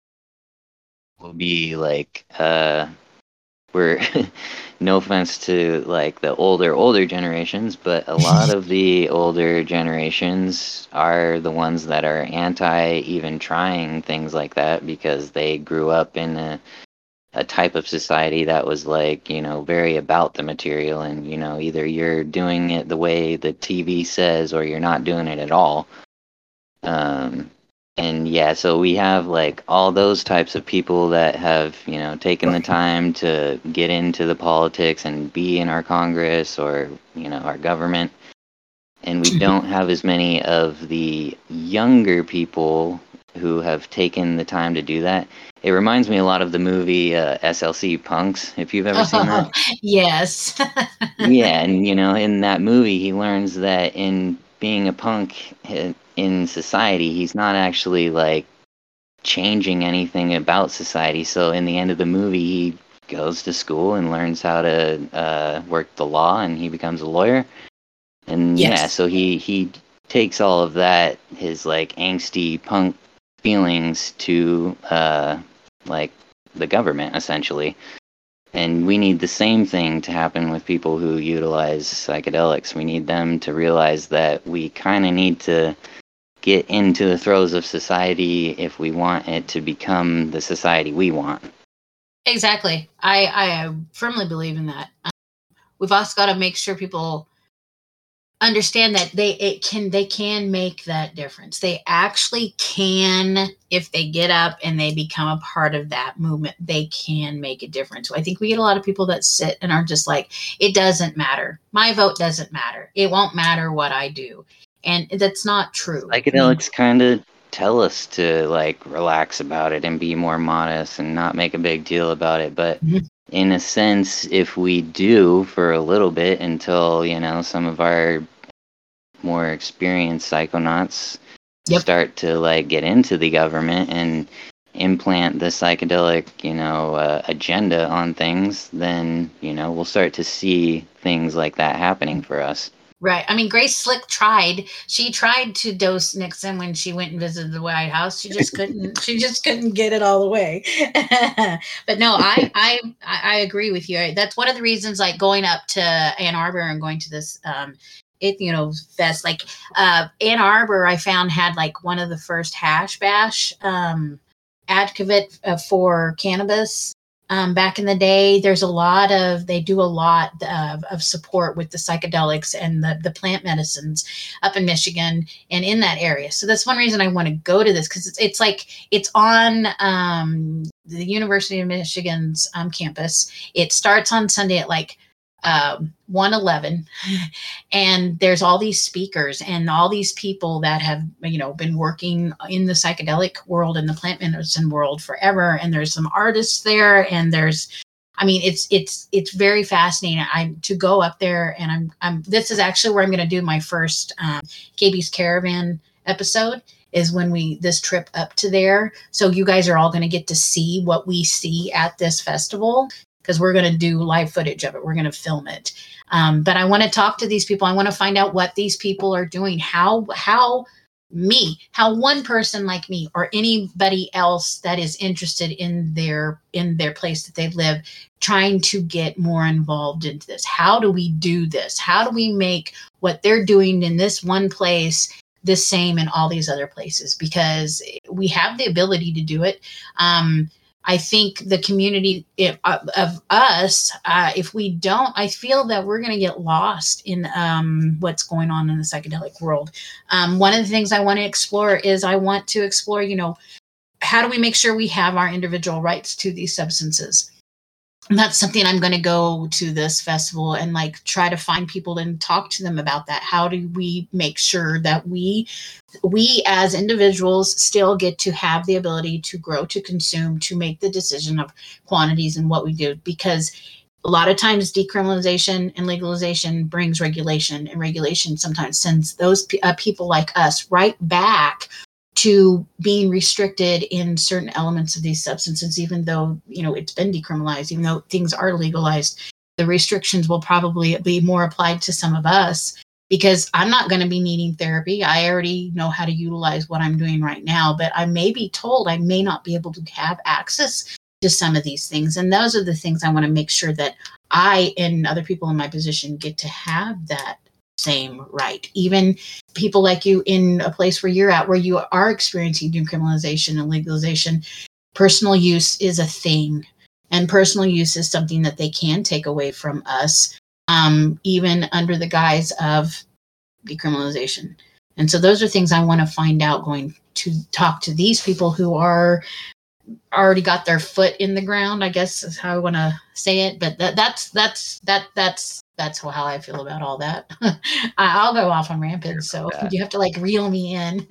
Will be like, uh, we're, no offense to like the older, older generations, but a lot of the older generations are the ones that are anti even trying things like that because they grew up in a, a type of society that was like, you know, very about the material and, you know, either you're doing it the way the T V says or you're not doing it at all. Um, and yeah, so we have like all those types of people that have, you know, taken the time to get into the politics and be in our Congress or, you know, our government. And we don't have as many of the younger people who have taken the time to do that. It reminds me a lot of the movie uh, S L C Punks, if you've ever oh, seen that. Yes. Yeah, and you know, in that movie, he learns that in being a punk in society, he's not actually like changing anything about society. So in the end of the movie, he goes to school and learns how to uh, work the law, and he becomes a lawyer. And yes. yeah, so he he takes all of that, his like angsty punk feelings, to uh, like the government essentially. And we need the same thing to happen with people who utilize psychedelics. We need them to realize that we kind of need to get into the throes of society if we want it to become the society we want. Exactly. I, I firmly believe in that. Um, we've also got to make sure people understand that they it can they can make that difference. They actually can, if they get up and they become a part of that movement, they can make a difference. So I think we get a lot of people that sit and are just like, it doesn't matter. My vote doesn't matter. It won't matter what I do. And that's not true. Psychedelics I mean, kind of tell us to like relax about it and be more modest and not make a big deal about it. But mm-hmm. in a sense, if we do for a little bit until, you know, some of our more experienced psychonauts yep. start to like get into the government and implant the psychedelic, you know, uh, agenda on things, then, you know, we'll start to see things like that happening for us. Right. I mean, Grace Slick tried. She tried to dose Nixon when she went and visited the White House. She just couldn't. she just couldn't get it all the way. But no, I, I I agree with you. That's one of the reasons, like going up to Ann Arbor and going to this, um, it you know fest. Like uh, Ann Arbor, I found had like one of the first hash bash um, advocate uh, for cannabis. Um, back in the day, there's a lot of, they do a lot of, of support with the psychedelics and the, the plant medicines up in Michigan and in that area. So that's one reason I want to go to this, because it's, it's like, it's on um, the University of Michigan's um, campus. It starts on Sunday at like um, one eleven, and there's all these speakers and all these people that have, you know, been working in the psychedelic world and the plant medicine world forever. And there's some artists there, and there's, I mean, it's it's it's very fascinating. I to go up there, and I'm I'm. This is actually where I'm going to do my first um, K B's Caravan episode. Is when we this trip up to there. So you guys are all going to get to see what we see at this festival, because we're going to do live footage of it. We're going to film it. Um, but I want to talk to these people. I want to find out what these people are doing, how, how me, how one person like me or anybody else that is interested in their, in their place that they live, trying to get more involved into this. How do we do this? How do we make what they're doing in this one place the same in all these other places? Because we have the ability to do it. Um, I think the community if, of, of us, uh, if we don't, I feel that we're going to get lost in um, what's going on in the psychedelic world. Um, one of the things I want to explore is I want to explore, you know, how do we make sure we have our individual rights to these substances? And that's something I'm going to go to this festival and like try to find people and talk to them about that. How do we make sure that we, we as individuals still get to have the ability to grow, to consume, to make the decision of quantities and what we do? Because a lot of times decriminalization and legalization brings regulation, and regulation sometimes sends those p- uh, people like us right back to being restricted in certain elements of these substances. Even though, you know, it's been decriminalized, even though things are legalized, the restrictions will probably be more applied to some of us, because I'm not going to be needing therapy. I already know how to utilize what I'm doing right now, but I may be told I may not be able to have access to some of these things. And those are the things I want to make sure that I and other people in my position get to have that same right. Even people like you in a place where you're at, where you are experiencing decriminalization and legalization, personal use is a thing, and personal use is something that they can take away from us, um, even under the guise of decriminalization. And so those are things I want to find out, going to talk to these people who are already got their foot in the ground, I guess is how I want to say it. But that that's that's that that's that's how I feel about all that. I'll go off on rampage, so you have to like reel me in.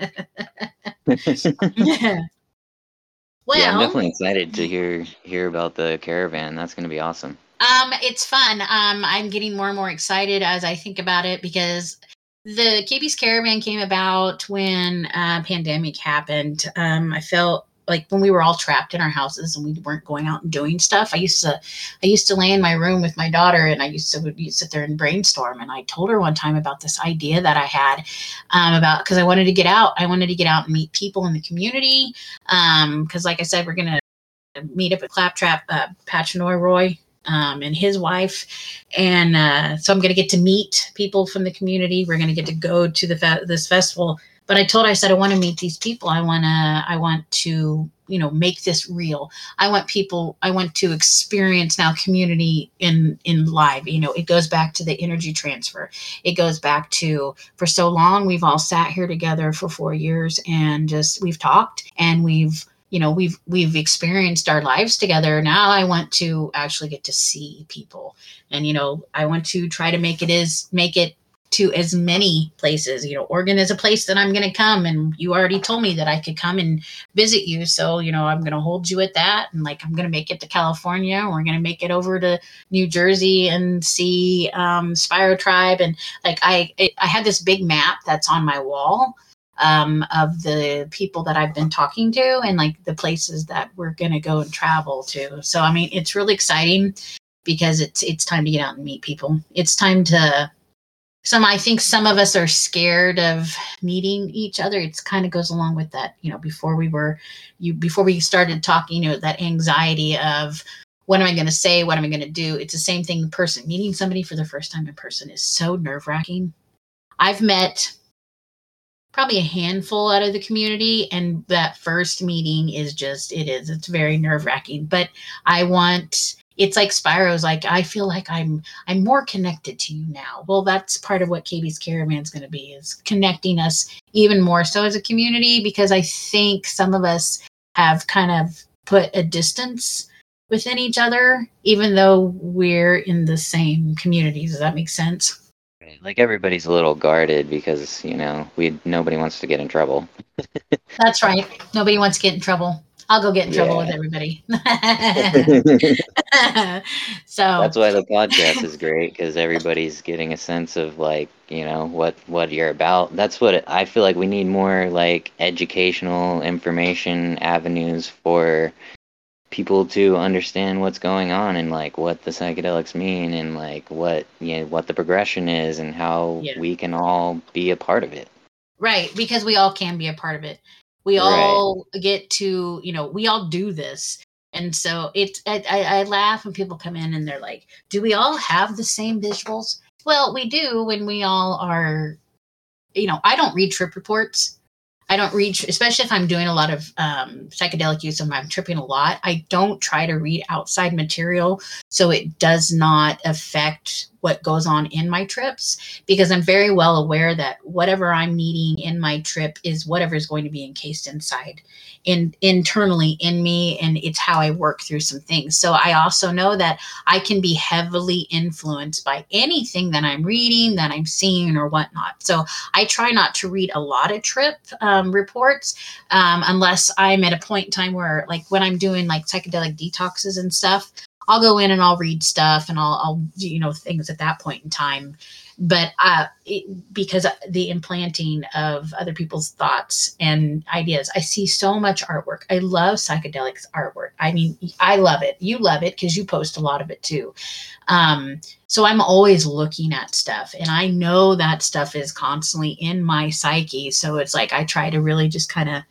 Yeah. Well, yeah, I'm definitely excited to hear hear about the caravan. That's going to be awesome. Um, it's fun. Um, I'm getting more and more excited as I think about it, because the K B's Caravan came about when uh, pandemic happened. Um, I felt like when we were all trapped in our houses and we weren't going out and doing stuff. I used to, I used to lay in my room with my daughter, and I used to would sit there and brainstorm. And I told her one time about this idea that I had um, about, because I wanted to get out. I wanted to get out and meet people in the community. Um, because like I said, we're gonna meet up at Claptrap, uh, Patchenoy Roy. Um, and his wife. And uh, so I'm going to get to meet people from the community. We're going to get to go to the fe- this festival. But I told her, I said, I want to meet these people. I want to, I want to, you know, make this real. I want people, I want to experience now community in, in live. You know, it goes back to the energy transfer. It goes back to, for so long, we've all sat here together for four years and just, we've talked and we've, you know, we've we've experienced our lives together. Now I want to actually get to see people, and you know, I want to try to make it is make it to as many places. You know, Oregon is a place that I'm going to come, and you already told me that I could come and visit you. So you know, I'm going to hold you at that, and like I'm going to make it to California. We're going to make it over to New Jersey and see um, Spiro Tribe, and like I it, I had this big map that's on my wall. Um, of the people that I've been talking to and like the places that we're going to go and travel to. So, I mean, it's really exciting because it's, it's time to get out and meet people. It's time to, some, I think some of us are scared of meeting each other. It's kind of goes along with that, you know, before we were, you, before we started talking, you know, that anxiety of what am I going to say? What am I going to do? It's the same thing in person. Meeting somebody for the first time in person is so nerve wracking. I've met probably a handful out of the community. And that first meeting is just, it is, it's very nerve wracking. But I want, it's like Spyro's like, I feel like I'm, I'm more connected to you now. Well, that's part of what K B's Caravan is going to be, is connecting us even more so as a community, because I think some of us have kind of put a distance within each other, even though we're in the same community. Does that make sense? Like everybody's a little guarded because, you know, we nobody wants to get in trouble. That's right. Nobody wants to get in trouble. I'll go get in trouble with Yeah. everybody. So That's why the podcast is great, because everybody's getting a sense of, like, you know, what what you're about. That's what it, I feel like we need more, like, educational information avenues for people to understand what's going on and, like, what the psychedelics mean and, like, what, you know, what the progression is and how Yeah. we can all be a part of it. Right, because we all can be a part of it. We Right. all get to, you know, we all do this. And so it, I, I, I laugh when people come in and they're like, do we all have the same visuals? Well, we do when we all are, you know, I don't read trip reports. I don't read, especially if I'm doing a lot of um, psychedelic use and I'm tripping a lot. I don't try to read outside material so it does not affect what goes on in my trips, because I'm very well aware that whatever I'm needing in my trip is whatever is going to be encased inside, in internally in me, and it's how I work through some things. So I also know that I can be heavily influenced by anything that I'm reading, that I'm seeing, or whatnot. So I try not to read a lot of trip um, reports um, unless I'm at a point in time where, like when I'm doing like psychedelic detoxes and stuff, I'll go in and I'll read stuff and I'll, I'll do, you know, things at that point in time. But uh, it, because the implanting of other people's thoughts and ideas, I see so much artwork. I love psychedelics artwork. I mean, I love it. You love it because you post a lot of it too. Um, so I'm always looking at stuff, and I know that stuff is constantly in my psyche. So it's like I try to really just kind of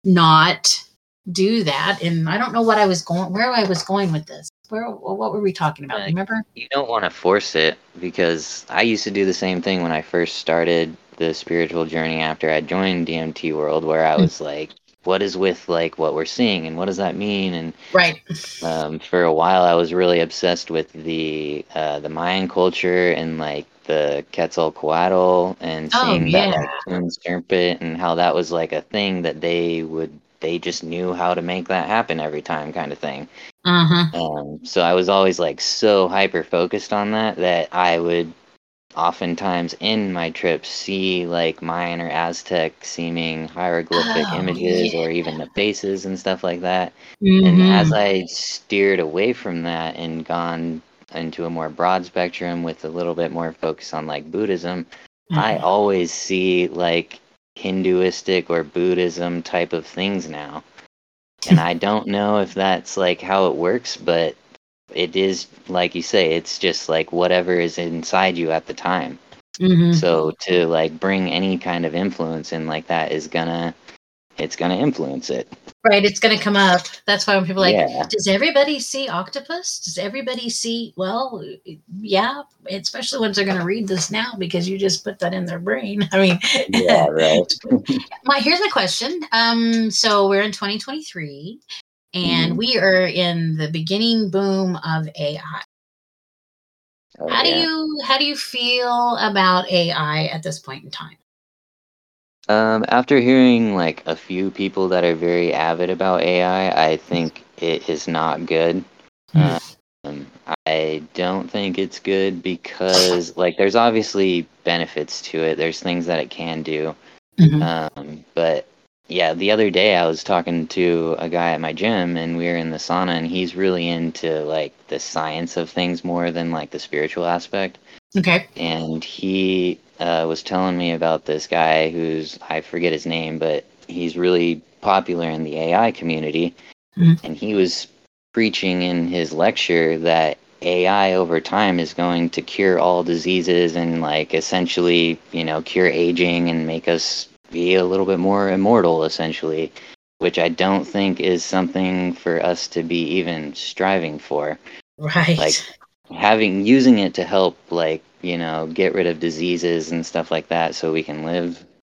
not do that. And I don't know what I was going, where I was going with this. Where, what were we talking about? Like, Remember? you don't want to force it, because I used to do the same thing when I first started the spiritual journey after I joined D M T World, where I was like, what is with like what we're seeing and what does that mean? And Right. um, for a while I was really obsessed with the uh, the Mayan culture and like the Quetzalcoatl and Oh, seeing that yeah. like twin serpent and how that was like a thing that they would they just knew how to make that happen every time, kind of thing. Uh-huh. Um, so I was always like so hyper focused on that that I would oftentimes in my trips see like Mayan or Aztec seeming hieroglyphic Oh, images yeah. or even the faces and stuff like that. And as Mm-hmm. I steered away from that and gone into a more broad spectrum with a little bit more focus on like Buddhism, I Mm-hmm. always see like Hinduistic or Buddhism type of things now. And I don't know if that's like how it works, but it is like you say, it's just like whatever is inside you at the time. Mm-hmm. So to like bring any kind of influence in like that is gonna it's gonna influence it. Right, it's going to come up. That's why when people are like, Yeah. does everybody see octopus? Does everybody see? Well, yeah, especially ones they're going to read this now because you just put that in their brain. I mean, Yeah, right. my here's my question. Um, so we're in twenty twenty-three, and Mhm. we are in the beginning boom of A I. Oh, How do yeah. you how do you feel about A I at this point in time? Um, after hearing like a few people that are very avid about A I, I think it is not good. Mm. Um, I don't think it's good because like there's obviously benefits to it. There's things that it can do. Mhm. Um, but yeah, the other day I was talking to a guy at my gym and we were in the sauna and he's really into like the science of things more than like the spiritual aspect. Okay. And he uh, was telling me about this guy who's, I forget his name, but he's really popular in the A I community. Mhm. And he was preaching in his lecture that A I over time is going to cure all diseases and like essentially, you know, cure aging and make us be a little bit more immortal, essentially, which I don't think is something for us to be even striving for. Right. Like having using it to help like, you know, get rid of diseases and stuff like that so we can live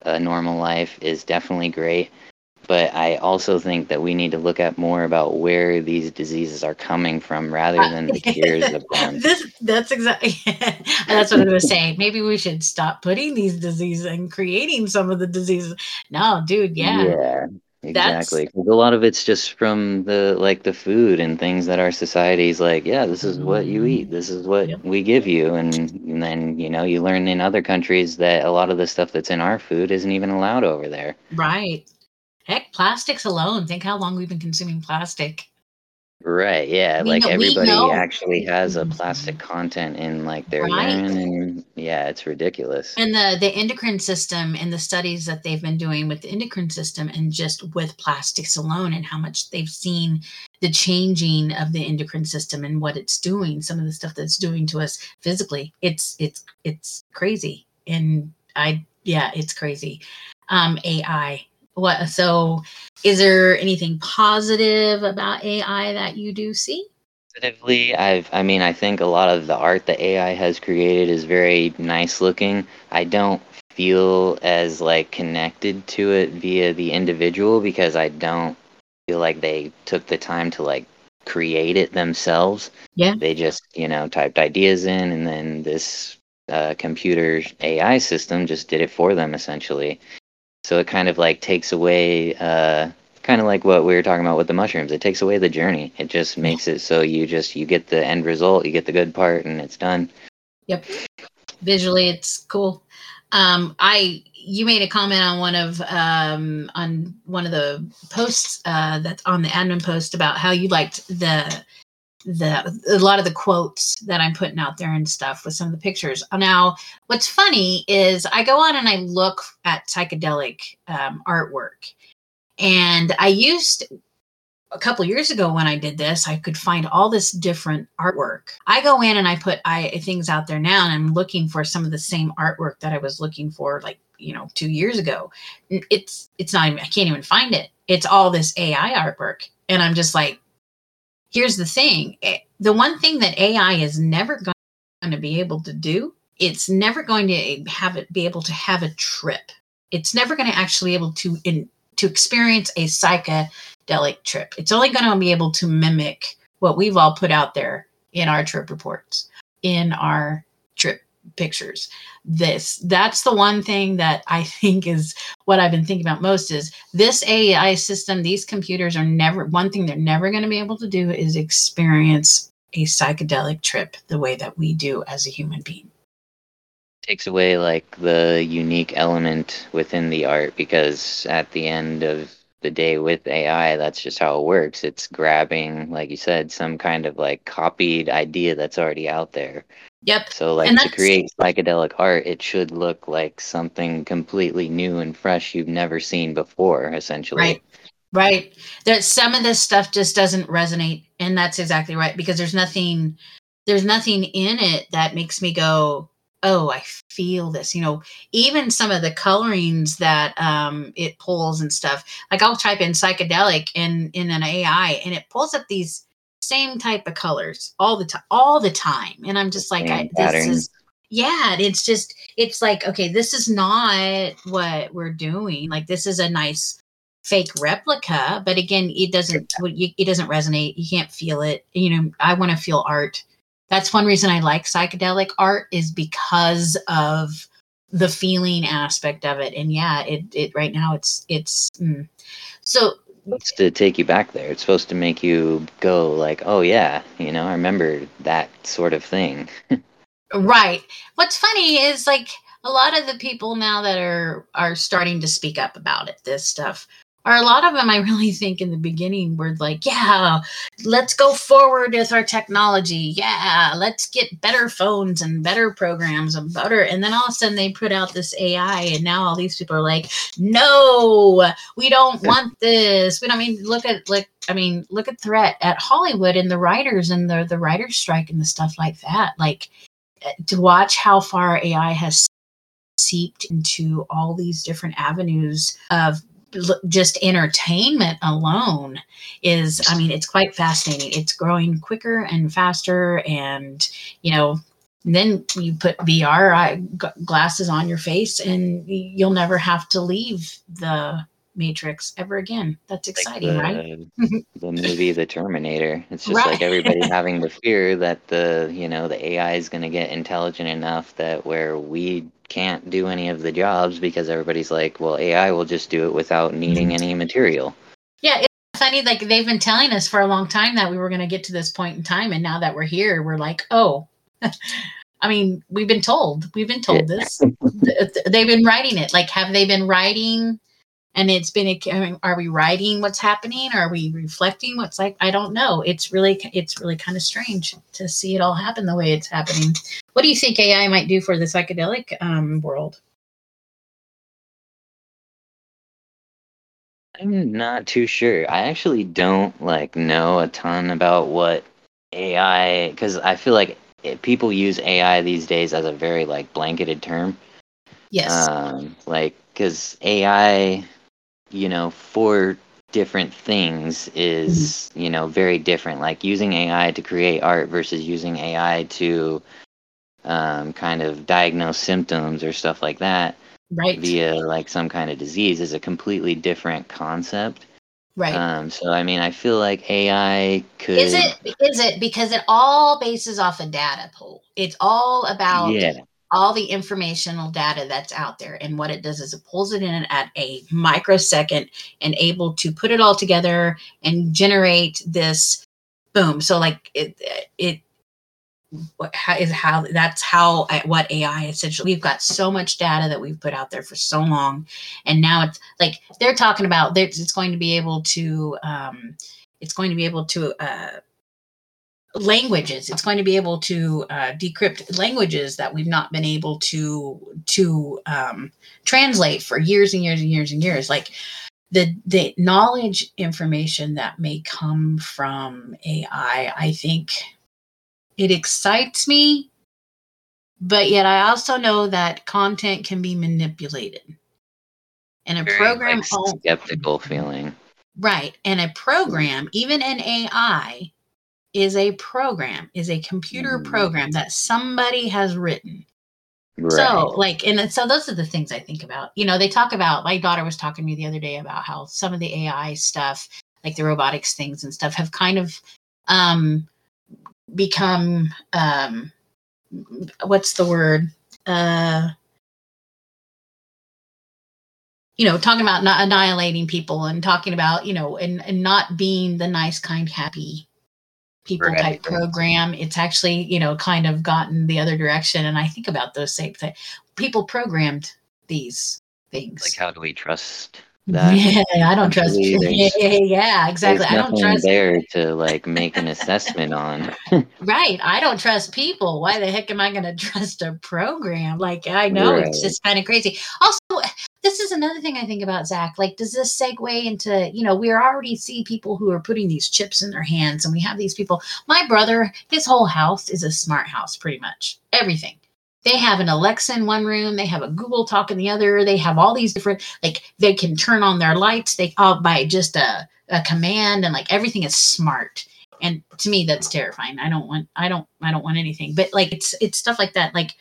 a normal life is definitely great. But I also think that we need to look at more about where these diseases are coming from rather Uh, than the cures of them. this that's exactly that's what I was saying. Maybe we should stop putting these diseases and creating some of the diseases. No, dude, yeah, Yeah, that's exactly. 'Cause a lot of it's just from the like the food and things that our society's like, yeah, this is what you eat. mm, This is what yep, we give you. And, and then, you know, you learn in other countries that a lot of the stuff that's in our food isn't even allowed over there. right. Heck, plastics alone. Think how long we've been consuming plastic. Right, yeah, We like know, we everybody know, actually has a plastic Mhm. content in like their Right? urine and yeah, it's ridiculous. And the the endocrine system and the studies that they've been doing with the endocrine system and just with plastics alone and how much they've seen the changing of the endocrine system and what it's doing, some of the stuff that's doing to us physically. It's it's it's crazy. And I yeah, it's crazy. Um A I. What so is there anything positive about A I that you do see? Positively, I've I mean, I think a lot of the art that A I has created is very nice looking. I don't feel as like connected to it via the individual because I don't feel like they took the time to like create it themselves. Yeah. They just, you know, typed ideas in and then this uh, computer A I system just did it for them essentially. So it kind of like takes away, uh, kind of like what we were talking about with the mushrooms. It takes away the journey. It just Yeah. makes it so you just you get the end result, you get the good part, and it's done. Yep. Visually it's cool. um I You made a comment on one of um on one of the posts uh that's on the admin post about how you liked the the a lot of the quotes that I'm putting out there and stuff with some of the pictures. Now what's funny is I go on and I look at psychedelic um, artwork, and I used a couple years ago when I did this, I could find all this different artwork. I go in and I put I, things out there now, and I'm looking for some of the same artwork that I was looking for, like you know, two years ago. It's it's not even, I can't even find it. It's all this A I artwork, and I'm just like, here's the thing: eh, the one thing that A I is never going to be able to do, it's never going to have it be able to have a trip. It's never going to actually be able to in to experience a psychedelic trip. It's only going to be able to mimic what we've all put out there in our trip reports, in our trip pictures. This that's the one thing that I think is what I've been thinking about most is this A I system. These computers are never, one thing they're never going to be able to do is experience a psychedelic trip the way that we do as a human being. Takes away like the unique element within the art because at the end of the day with A I, that's just how it works. It's grabbing, like you said, some kind of like copied idea that's already out there. Yep. So like And to that's create psychedelic art, it should look like something completely new and fresh you've never seen before, essentially. right. Right. That some of this stuff just doesn't resonate. And that's exactly right. Because there's nothing, there's nothing in it that makes me go, oh, I feel this. You know, even some of the colorings that um it pulls and stuff. Like I'll type in psychedelic in in an A I and it pulls up these same type of colors all the time, all the time. And I'm just like, I Same this pattern. is yeah, it's just it's like, okay, this is not what we're doing. Like this is a nice fake replica, but again, it doesn't it doesn't resonate. You can't feel it. You know, I want to feel art. That's one reason I like psychedelic art, is because of the feeling aspect of it. And yeah, it it right now it's it's mm. So It's to take you back there. It's supposed to make you go like, oh yeah, you know, I remember that sort of thing. right. What's funny is like a lot of the people now that are are starting to speak up about it, this stuff, are a lot of them I really think in the beginning were like, yeah, let's go forward with our technology. Yeah, let's get better phones and better programs and better. And then all of a sudden they put out this A I, and now all these people are like, no, we don't want this. We don't, I mean, look at like I mean, look at threat at Hollywood and the writers and the the writers strike and the stuff like that. Like to watch how far A I has seeped into all these different avenues of just entertainment alone is, I mean, it's quite fascinating. It's growing quicker and faster, and you know, And then you put V R eye, g- glasses on your face, and you'll never have to leave the Matrix ever again. That's Like exciting, right? the the movie The Terminator. It's just Right. like everybody having the fear that the you know the A I is going to get intelligent enough that where we can't do any of the jobs because everybody's like, well, A I will just do it without needing any material. Yeah, it's funny. Like they've been telling us for a long time that we were going to get to this point in time, and now that we're here, we're like, oh. I mean, we've been told. We've been told Yeah. this. Th- th- They've been writing it. Like, have they been writing? And it's been. a- I mean, are we writing what's happening? Are we reflecting what's like? I don't know. It's really, it's really kind of strange to see it all happen the way it's happening. What do you think A I might do for the psychedelic um, world? I'm not too sure. I actually don't like know a ton about what A I because I feel like it, people use A I these days as a very like blanketed term. Yes. Um, like because A I, you know, for different things Mhm. is you know very different. Like using A I to create art versus using A I to um, kind of diagnose symptoms or stuff like that Right. via like some kind of disease is a completely different concept. Right. Um, so I mean, I feel like A I Is could, it? Is it because it all bases off a data pool? It's all about yeah, all the informational data that's out there, and what it does is it pulls it in at a microsecond and able to put it all together and generate this boom. So like it, it how is how that's how what A I essentially. We've got so much data that we've put out there for so long, and now it's like they're talking about. It's going to be able to. Um, it's going to be able to. Uh, languages it's going to be able to uh, decrypt languages that we've not been able to to um, translate for years and years and years and years like the the knowledge information that may come from ai i I think it excites me, but yet I also know that content can be manipulated and a very program like oh, skeptical feeling. right and a program even an ai is a program, is a computer Mhm. program that somebody has written. So, Right. like, and so those are the things I think about. You know, they talk about, my daughter was talking to me the other day about how some of the A I stuff, like the robotics things and stuff, have kind of um, become, um, what's the word? Uh, you know, talking about not annihilating people and talking about, you know, and, and not being the nice, kind, happy people Right. type program. It's actually, you know, kind of gotten the other direction. And I think about those same things. People programmed these Like, things. how do we trust that? Yeah, I don't trust. Essentially, Yeah, there's yeah, exactly. there's I don't nothing trust. there to like make an assessment on. Right. I don't trust people. Why the heck am I going to trust a program? Like, I know it's Right. just kind of crazy. Also, this is another thing I think about, Zach. Like, does this segue into, you know, we already see people who are putting these chips in their hands, and we have these people. My brother, his whole house is a smart house, pretty much. Everything. They have an Alexa in one room, they have a Google Talk in the other, they have all these different, like, they can turn on their lights, they all by just a, a command, and like everything is smart. And to me that's terrifying. i don't want i don't i don't want anything, but like it's it's stuff like that. Like,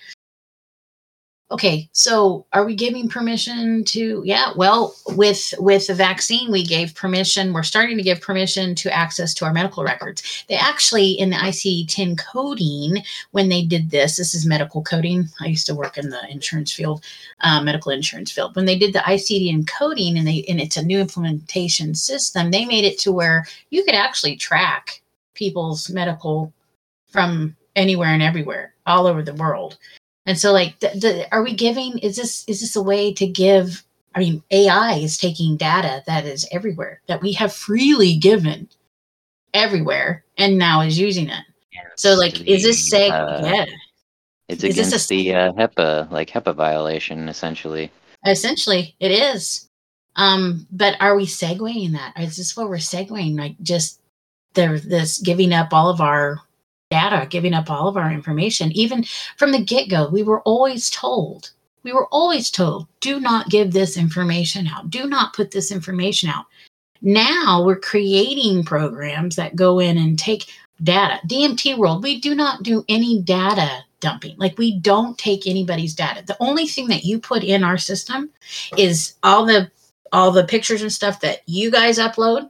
okay, so are we giving permission to, yeah, well, with with the vaccine we gave permission, we're starting to give permission to access to our medical records. They actually, in the I C D ten coding, when they did this this is medical coding. I used to work in the insurance field, uh, medical insurance field. When they did the I C D encoding, and they and it's a new implementation system, they made it to where you could actually track people's medical from anywhere and everywhere all over the world. And so, like, the, the, are we giving? Is this is this a way to give? I mean, A I is taking data that is everywhere, that we have freely given everywhere, and now is using it. So, Against like, is this the say, uh, yeah, it's is this against a the uh, HEPA like HEPA violation essentially. essentially it is? Um, but are we segueing that? Is this what we're segueing? Like, just the this giving up all of our data, giving up all of our information, even from the get go. We were always told, we were always told, do not give this information out. Do not put this information out. Now we're creating programs that go in and take data. D M T World, we do not do any data dumping. Like, we don't take anybody's data. The only thing that you put in our system is all the all the pictures and stuff that you guys upload.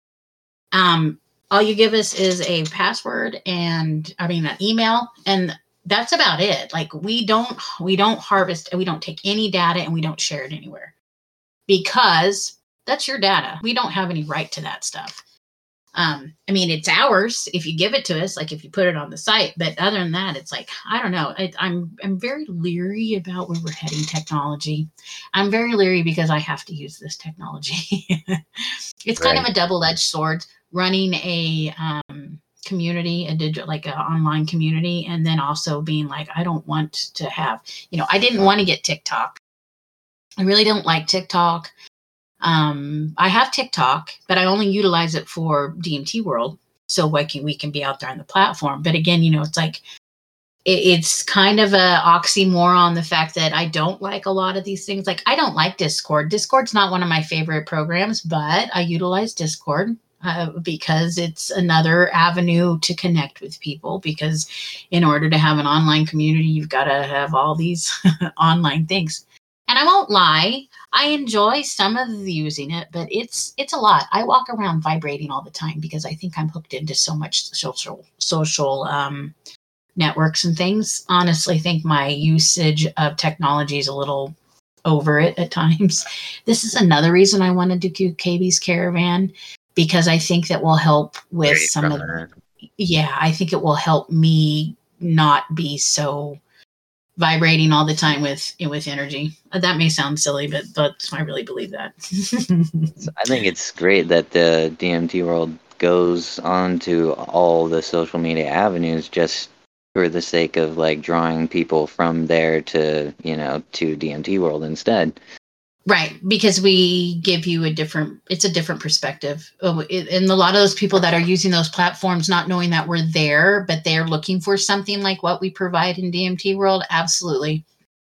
Um, all you give us is a password and I mean an email, and that's about it. Like, we don't we don't harvest, we don't take any data, and we don't share it anywhere because that's your data. We don't have any right to that stuff. Um, I mean, it's ours if you give it to us, like if you put it on the site. But other than that, it's like, I don't know. I, I'm I'm very leery about where we're heading technology. I'm very leery because I have to use this technology. It's kind Right. of a double-edged sword running a um, community, a digital, like an online community, and then also being like, I don't want to have, you know, I didn't want to get TikTok. I really don't like TikTok. Um, I have TikTok, but I only utilize it for D M T World, so we can we can be out there on the platform. But again, you know, it's like it, it's kind of a oxymoron, the fact that I don't like a lot of these things. Like, I don't like Discord. Discord's not one of my favorite programs, but I utilize Discord uh, because it's another avenue to connect with people. Because in order to have an online community, you've got to have all these online things. And I won't lie, I enjoy some of the using it, but it's it's a lot. I walk around vibrating all the time because I think I'm hooked into so much social social um, networks and things. Honestly, think my usage of technology is a little over it at times. This is another reason I want to do K B's Caravan, because I think that will help with Straight some from of. that. Yeah, I think it will help me not be so vibrating all the time with with energy. That may sound silly, but but I really believe that. So I think it's great that the D M T World goes on to all the social media avenues just for the sake of like drawing people from there to, you know, to D M T World instead. Right, because we give you a different, it's a different perspective. Oh, it- And a lot of those people that are using those platforms, not knowing that we're there, but they're looking for something like what we provide in D M T World, absolutely.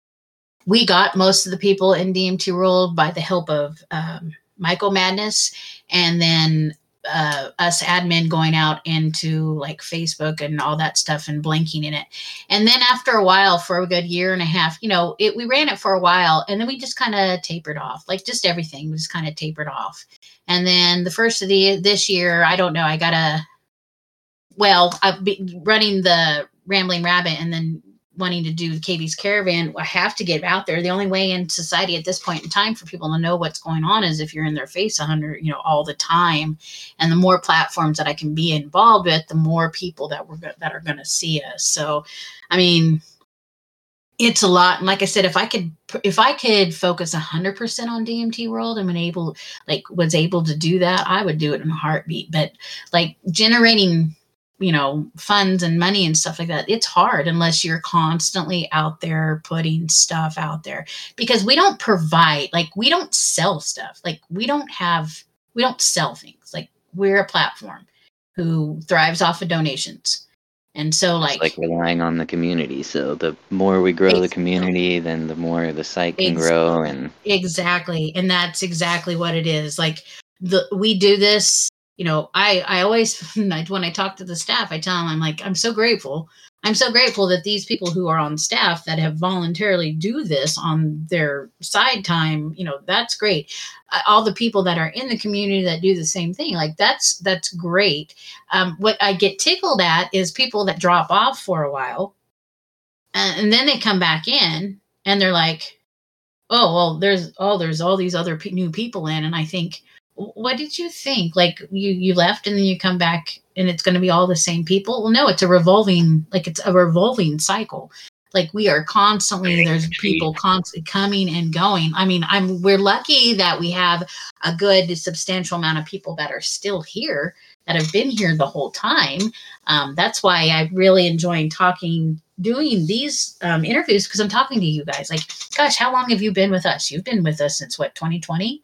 We got most of the people in D M T World by the help of um, Michael Madness, and then uh, us admin going out into like Facebook and all that stuff and blanking in it. And then after a while, for a good year and a half, you know, it, we ran it for a while, and then we just kind of tapered off, like just everything was kind of tapered off. And then the first of the this year, I don't know, I got a well, I've been running the Rambling Rabbit and then wanting to do K B's Caravan. I have to get out there. The only way in society at this point in time for people to know what's going on is if you're in their face a hundred, you know, all the time. And the more platforms that I can be involved with, the more people that we're that are going to see us. So, I mean, it's a lot. And like I said, if I could, if I could focus a hundred percent on D M T World and been able, like, was able to do that, I would do it in a heartbeat. But like generating, you know, funds and money and stuff like that, it's hard unless you're constantly out there putting stuff out there, because we don't provide, like, we don't sell stuff. Like, we don't have, we don't sell things. Like, we're a platform who thrives off of donations. And so It's like, like relying on the community. So the more we grow the ex- community, then the more the site can ex- grow. And exactly. And that's exactly what it is. Like, the, we do this, you know, I, I always, when I talk to the staff, I tell them, I'm like, I'm so grateful. I'm so grateful that these people who are on staff that have voluntarily do this on their side time, you know, that's great. Uh, all the people that are in the community that do the same thing, like that's, that's great. Um, what I get tickled at is people that drop off for a while and, and then they come back in and they're like, oh, well, there's, oh, there's all these other p- new people in. And I think, what did you think? Like, you you left and then you come back and it's going to be all the same people? Well, no, it's a revolving, like it's a revolving cycle. Like, we are constantly, there's people constantly coming and going. I mean, I'm we're lucky that we have a good substantial amount of people that are still here, that have been here the whole time. Um, that's why I really enjoy talking, doing these um, interviews, because I'm talking to you guys. Like, gosh, how long have you been with us? You've been with us since what, twenty twenty?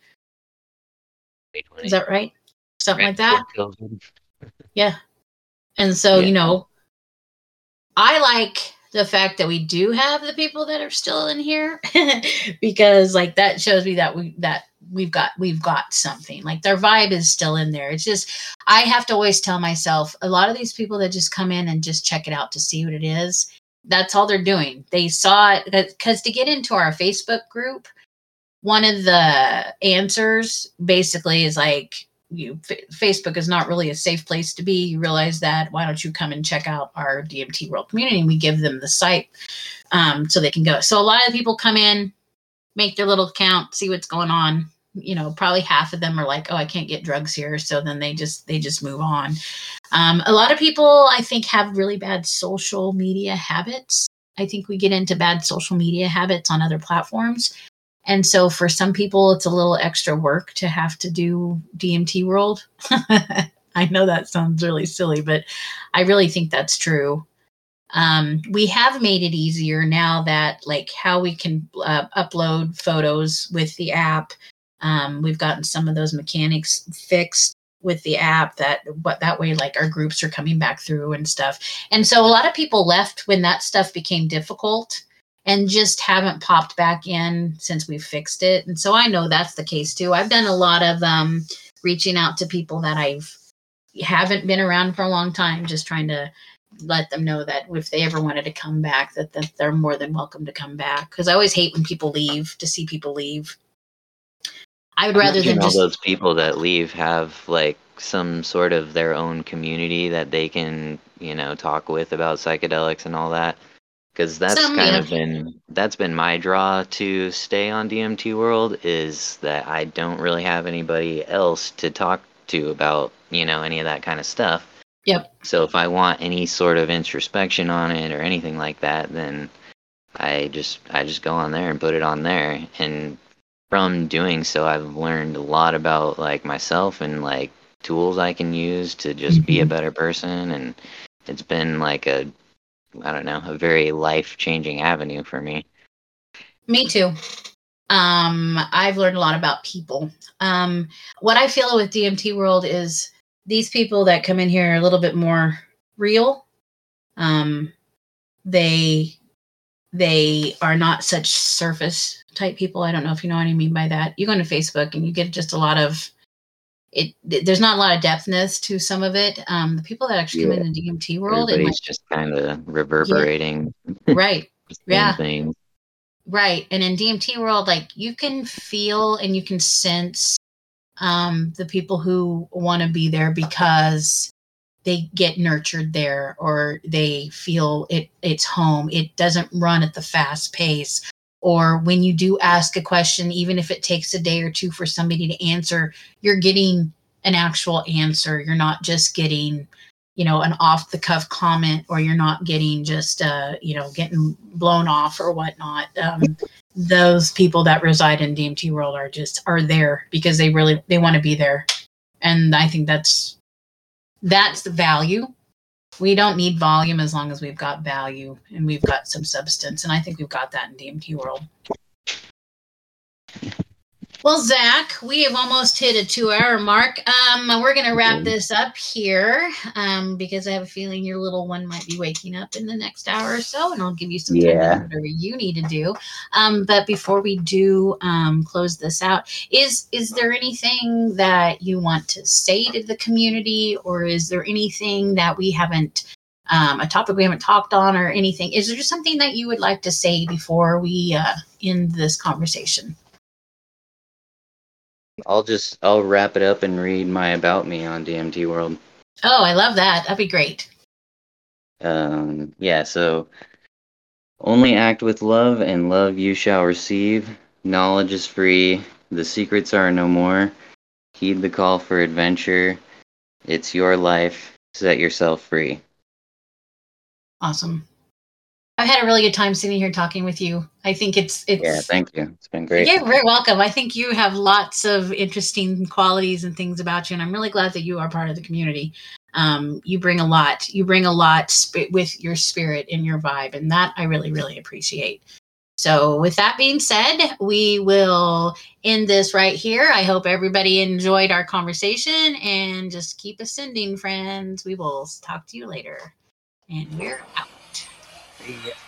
Is that right? Something right like that? before COVID. Yeah. And so, Yeah. you know, I like the fact that we do have the people that are still in here, because like that shows me that we that we've got we've got something. Like their vibe is still in there. It's just I have to always tell myself, a lot of these people that just come in and just check it out to see what it is, that's all they're doing. They saw it because to get into our Facebook group, one of the answers basically is like, you F- Facebook is not really a safe place to be. You realize that. Why don't you come and check out our D M T World community? And we give them the site um, so they can go. So a lot of people come in, make their little account, see what's going on. You know, probably half of them are like, oh, I can't get drugs here. So then they just they just move on. Um, a lot of people, I think, have really bad social media habits. I think we get into bad social media habits on other platforms. And so for some people, it's a little extra work to have to do D M T World. I know that sounds really silly, but I really think that's true. Um, we have made it easier now that like how we can uh, upload photos with the app. Um, we've gotten some of those mechanics fixed with the app that what that way like our groups are coming back through and stuff. And so a lot of people left when that stuff became difficult and just haven't popped back in since we've fixed it. And so I know that's the case too. I've done a lot of um, reaching out to people that I've haven't been around for a long time, just trying to let them know that if they ever wanted to come back, that, that they're more than welcome to come back. Because I always hate when people leave, to see people leave. I would rather Imagine than all just those people that leave have like some sort of their own community that they can, you know, talk with about psychedelics and all that. Because that's some, kind yeah. of been that's been my draw to stay on D M T World, is that I don't really have anybody else to talk to about, you know, any of that kind of stuff. Yep. So if I want any sort of introspection on it or anything like that, then I just I just go on there and put it on there. And from doing so, I've learned a lot about like myself and like tools I can use to just be a Mhm. better person. And it's been like a I don't know, a very life-changing avenue for me. Me too. Um, I've learned a lot about people. Um, what I feel with D M T World is these people that come in here are a little bit more real. Um, they they are not such surface type people. I don't know if you know what I mean by that. You go into Facebook and you get just a lot of it. There's not a lot of depthness to some of it. Um, the people that actually come Yeah, into D M T World and like, everybody's just kind of yeah, reverberating right, the same yeah. thing. Right. And in D M T World, like you can feel and you can sense um, the people who want to be there because they get nurtured there or they feel it it's home. It doesn't run at the fast pace. Or when you do ask a question, even if it takes a day or two for somebody to answer, you're getting an actual answer. You're not just getting, you know, an off the cuff comment, or you're not getting just, uh, you know, getting blown off or whatnot. Um, those people that reside in D M T World are just are there because they really they want to be there, and I think that's that's the value. We don't need volume as long as we've got value and we've got some substance, and I think we've got that in D M T World. Well, Zach, we have almost hit a two-hour mark. Um, we're going to wrap this up here um, because I have a feeling your little one might be waking up in the next hour or so, and I'll give you some time to do whatever you need to do. Um, but before we do um, close this out, is is there anything that you want to say to the community, or is there anything that we haven't, um, a topic we haven't talked on, or anything? Is there just something that you would like to say before we uh, end this conversation? I'll just I'll wrap it up and read my about me on D M T World. Oh, I love that. That'd be great. Um, yeah, so only act with love, and love you shall receive. Knowledge is free. The secrets are no more. Heed the call for adventure. It's your life. Set yourself free. Awesome. I've had a really good time sitting here talking with you. I think it's it's Yeah, thank you. It's been great. You're very welcome. I think you have lots of interesting qualities and things about you, and I'm really glad that you are part of the community. Um, you bring a lot. You bring a lot sp- with your spirit and your vibe, and that I really, really appreciate. So with that being said, we will end this right here. I hope everybody enjoyed our conversation, and just keep ascending, friends. We will talk to you later. And we're out. Yeah.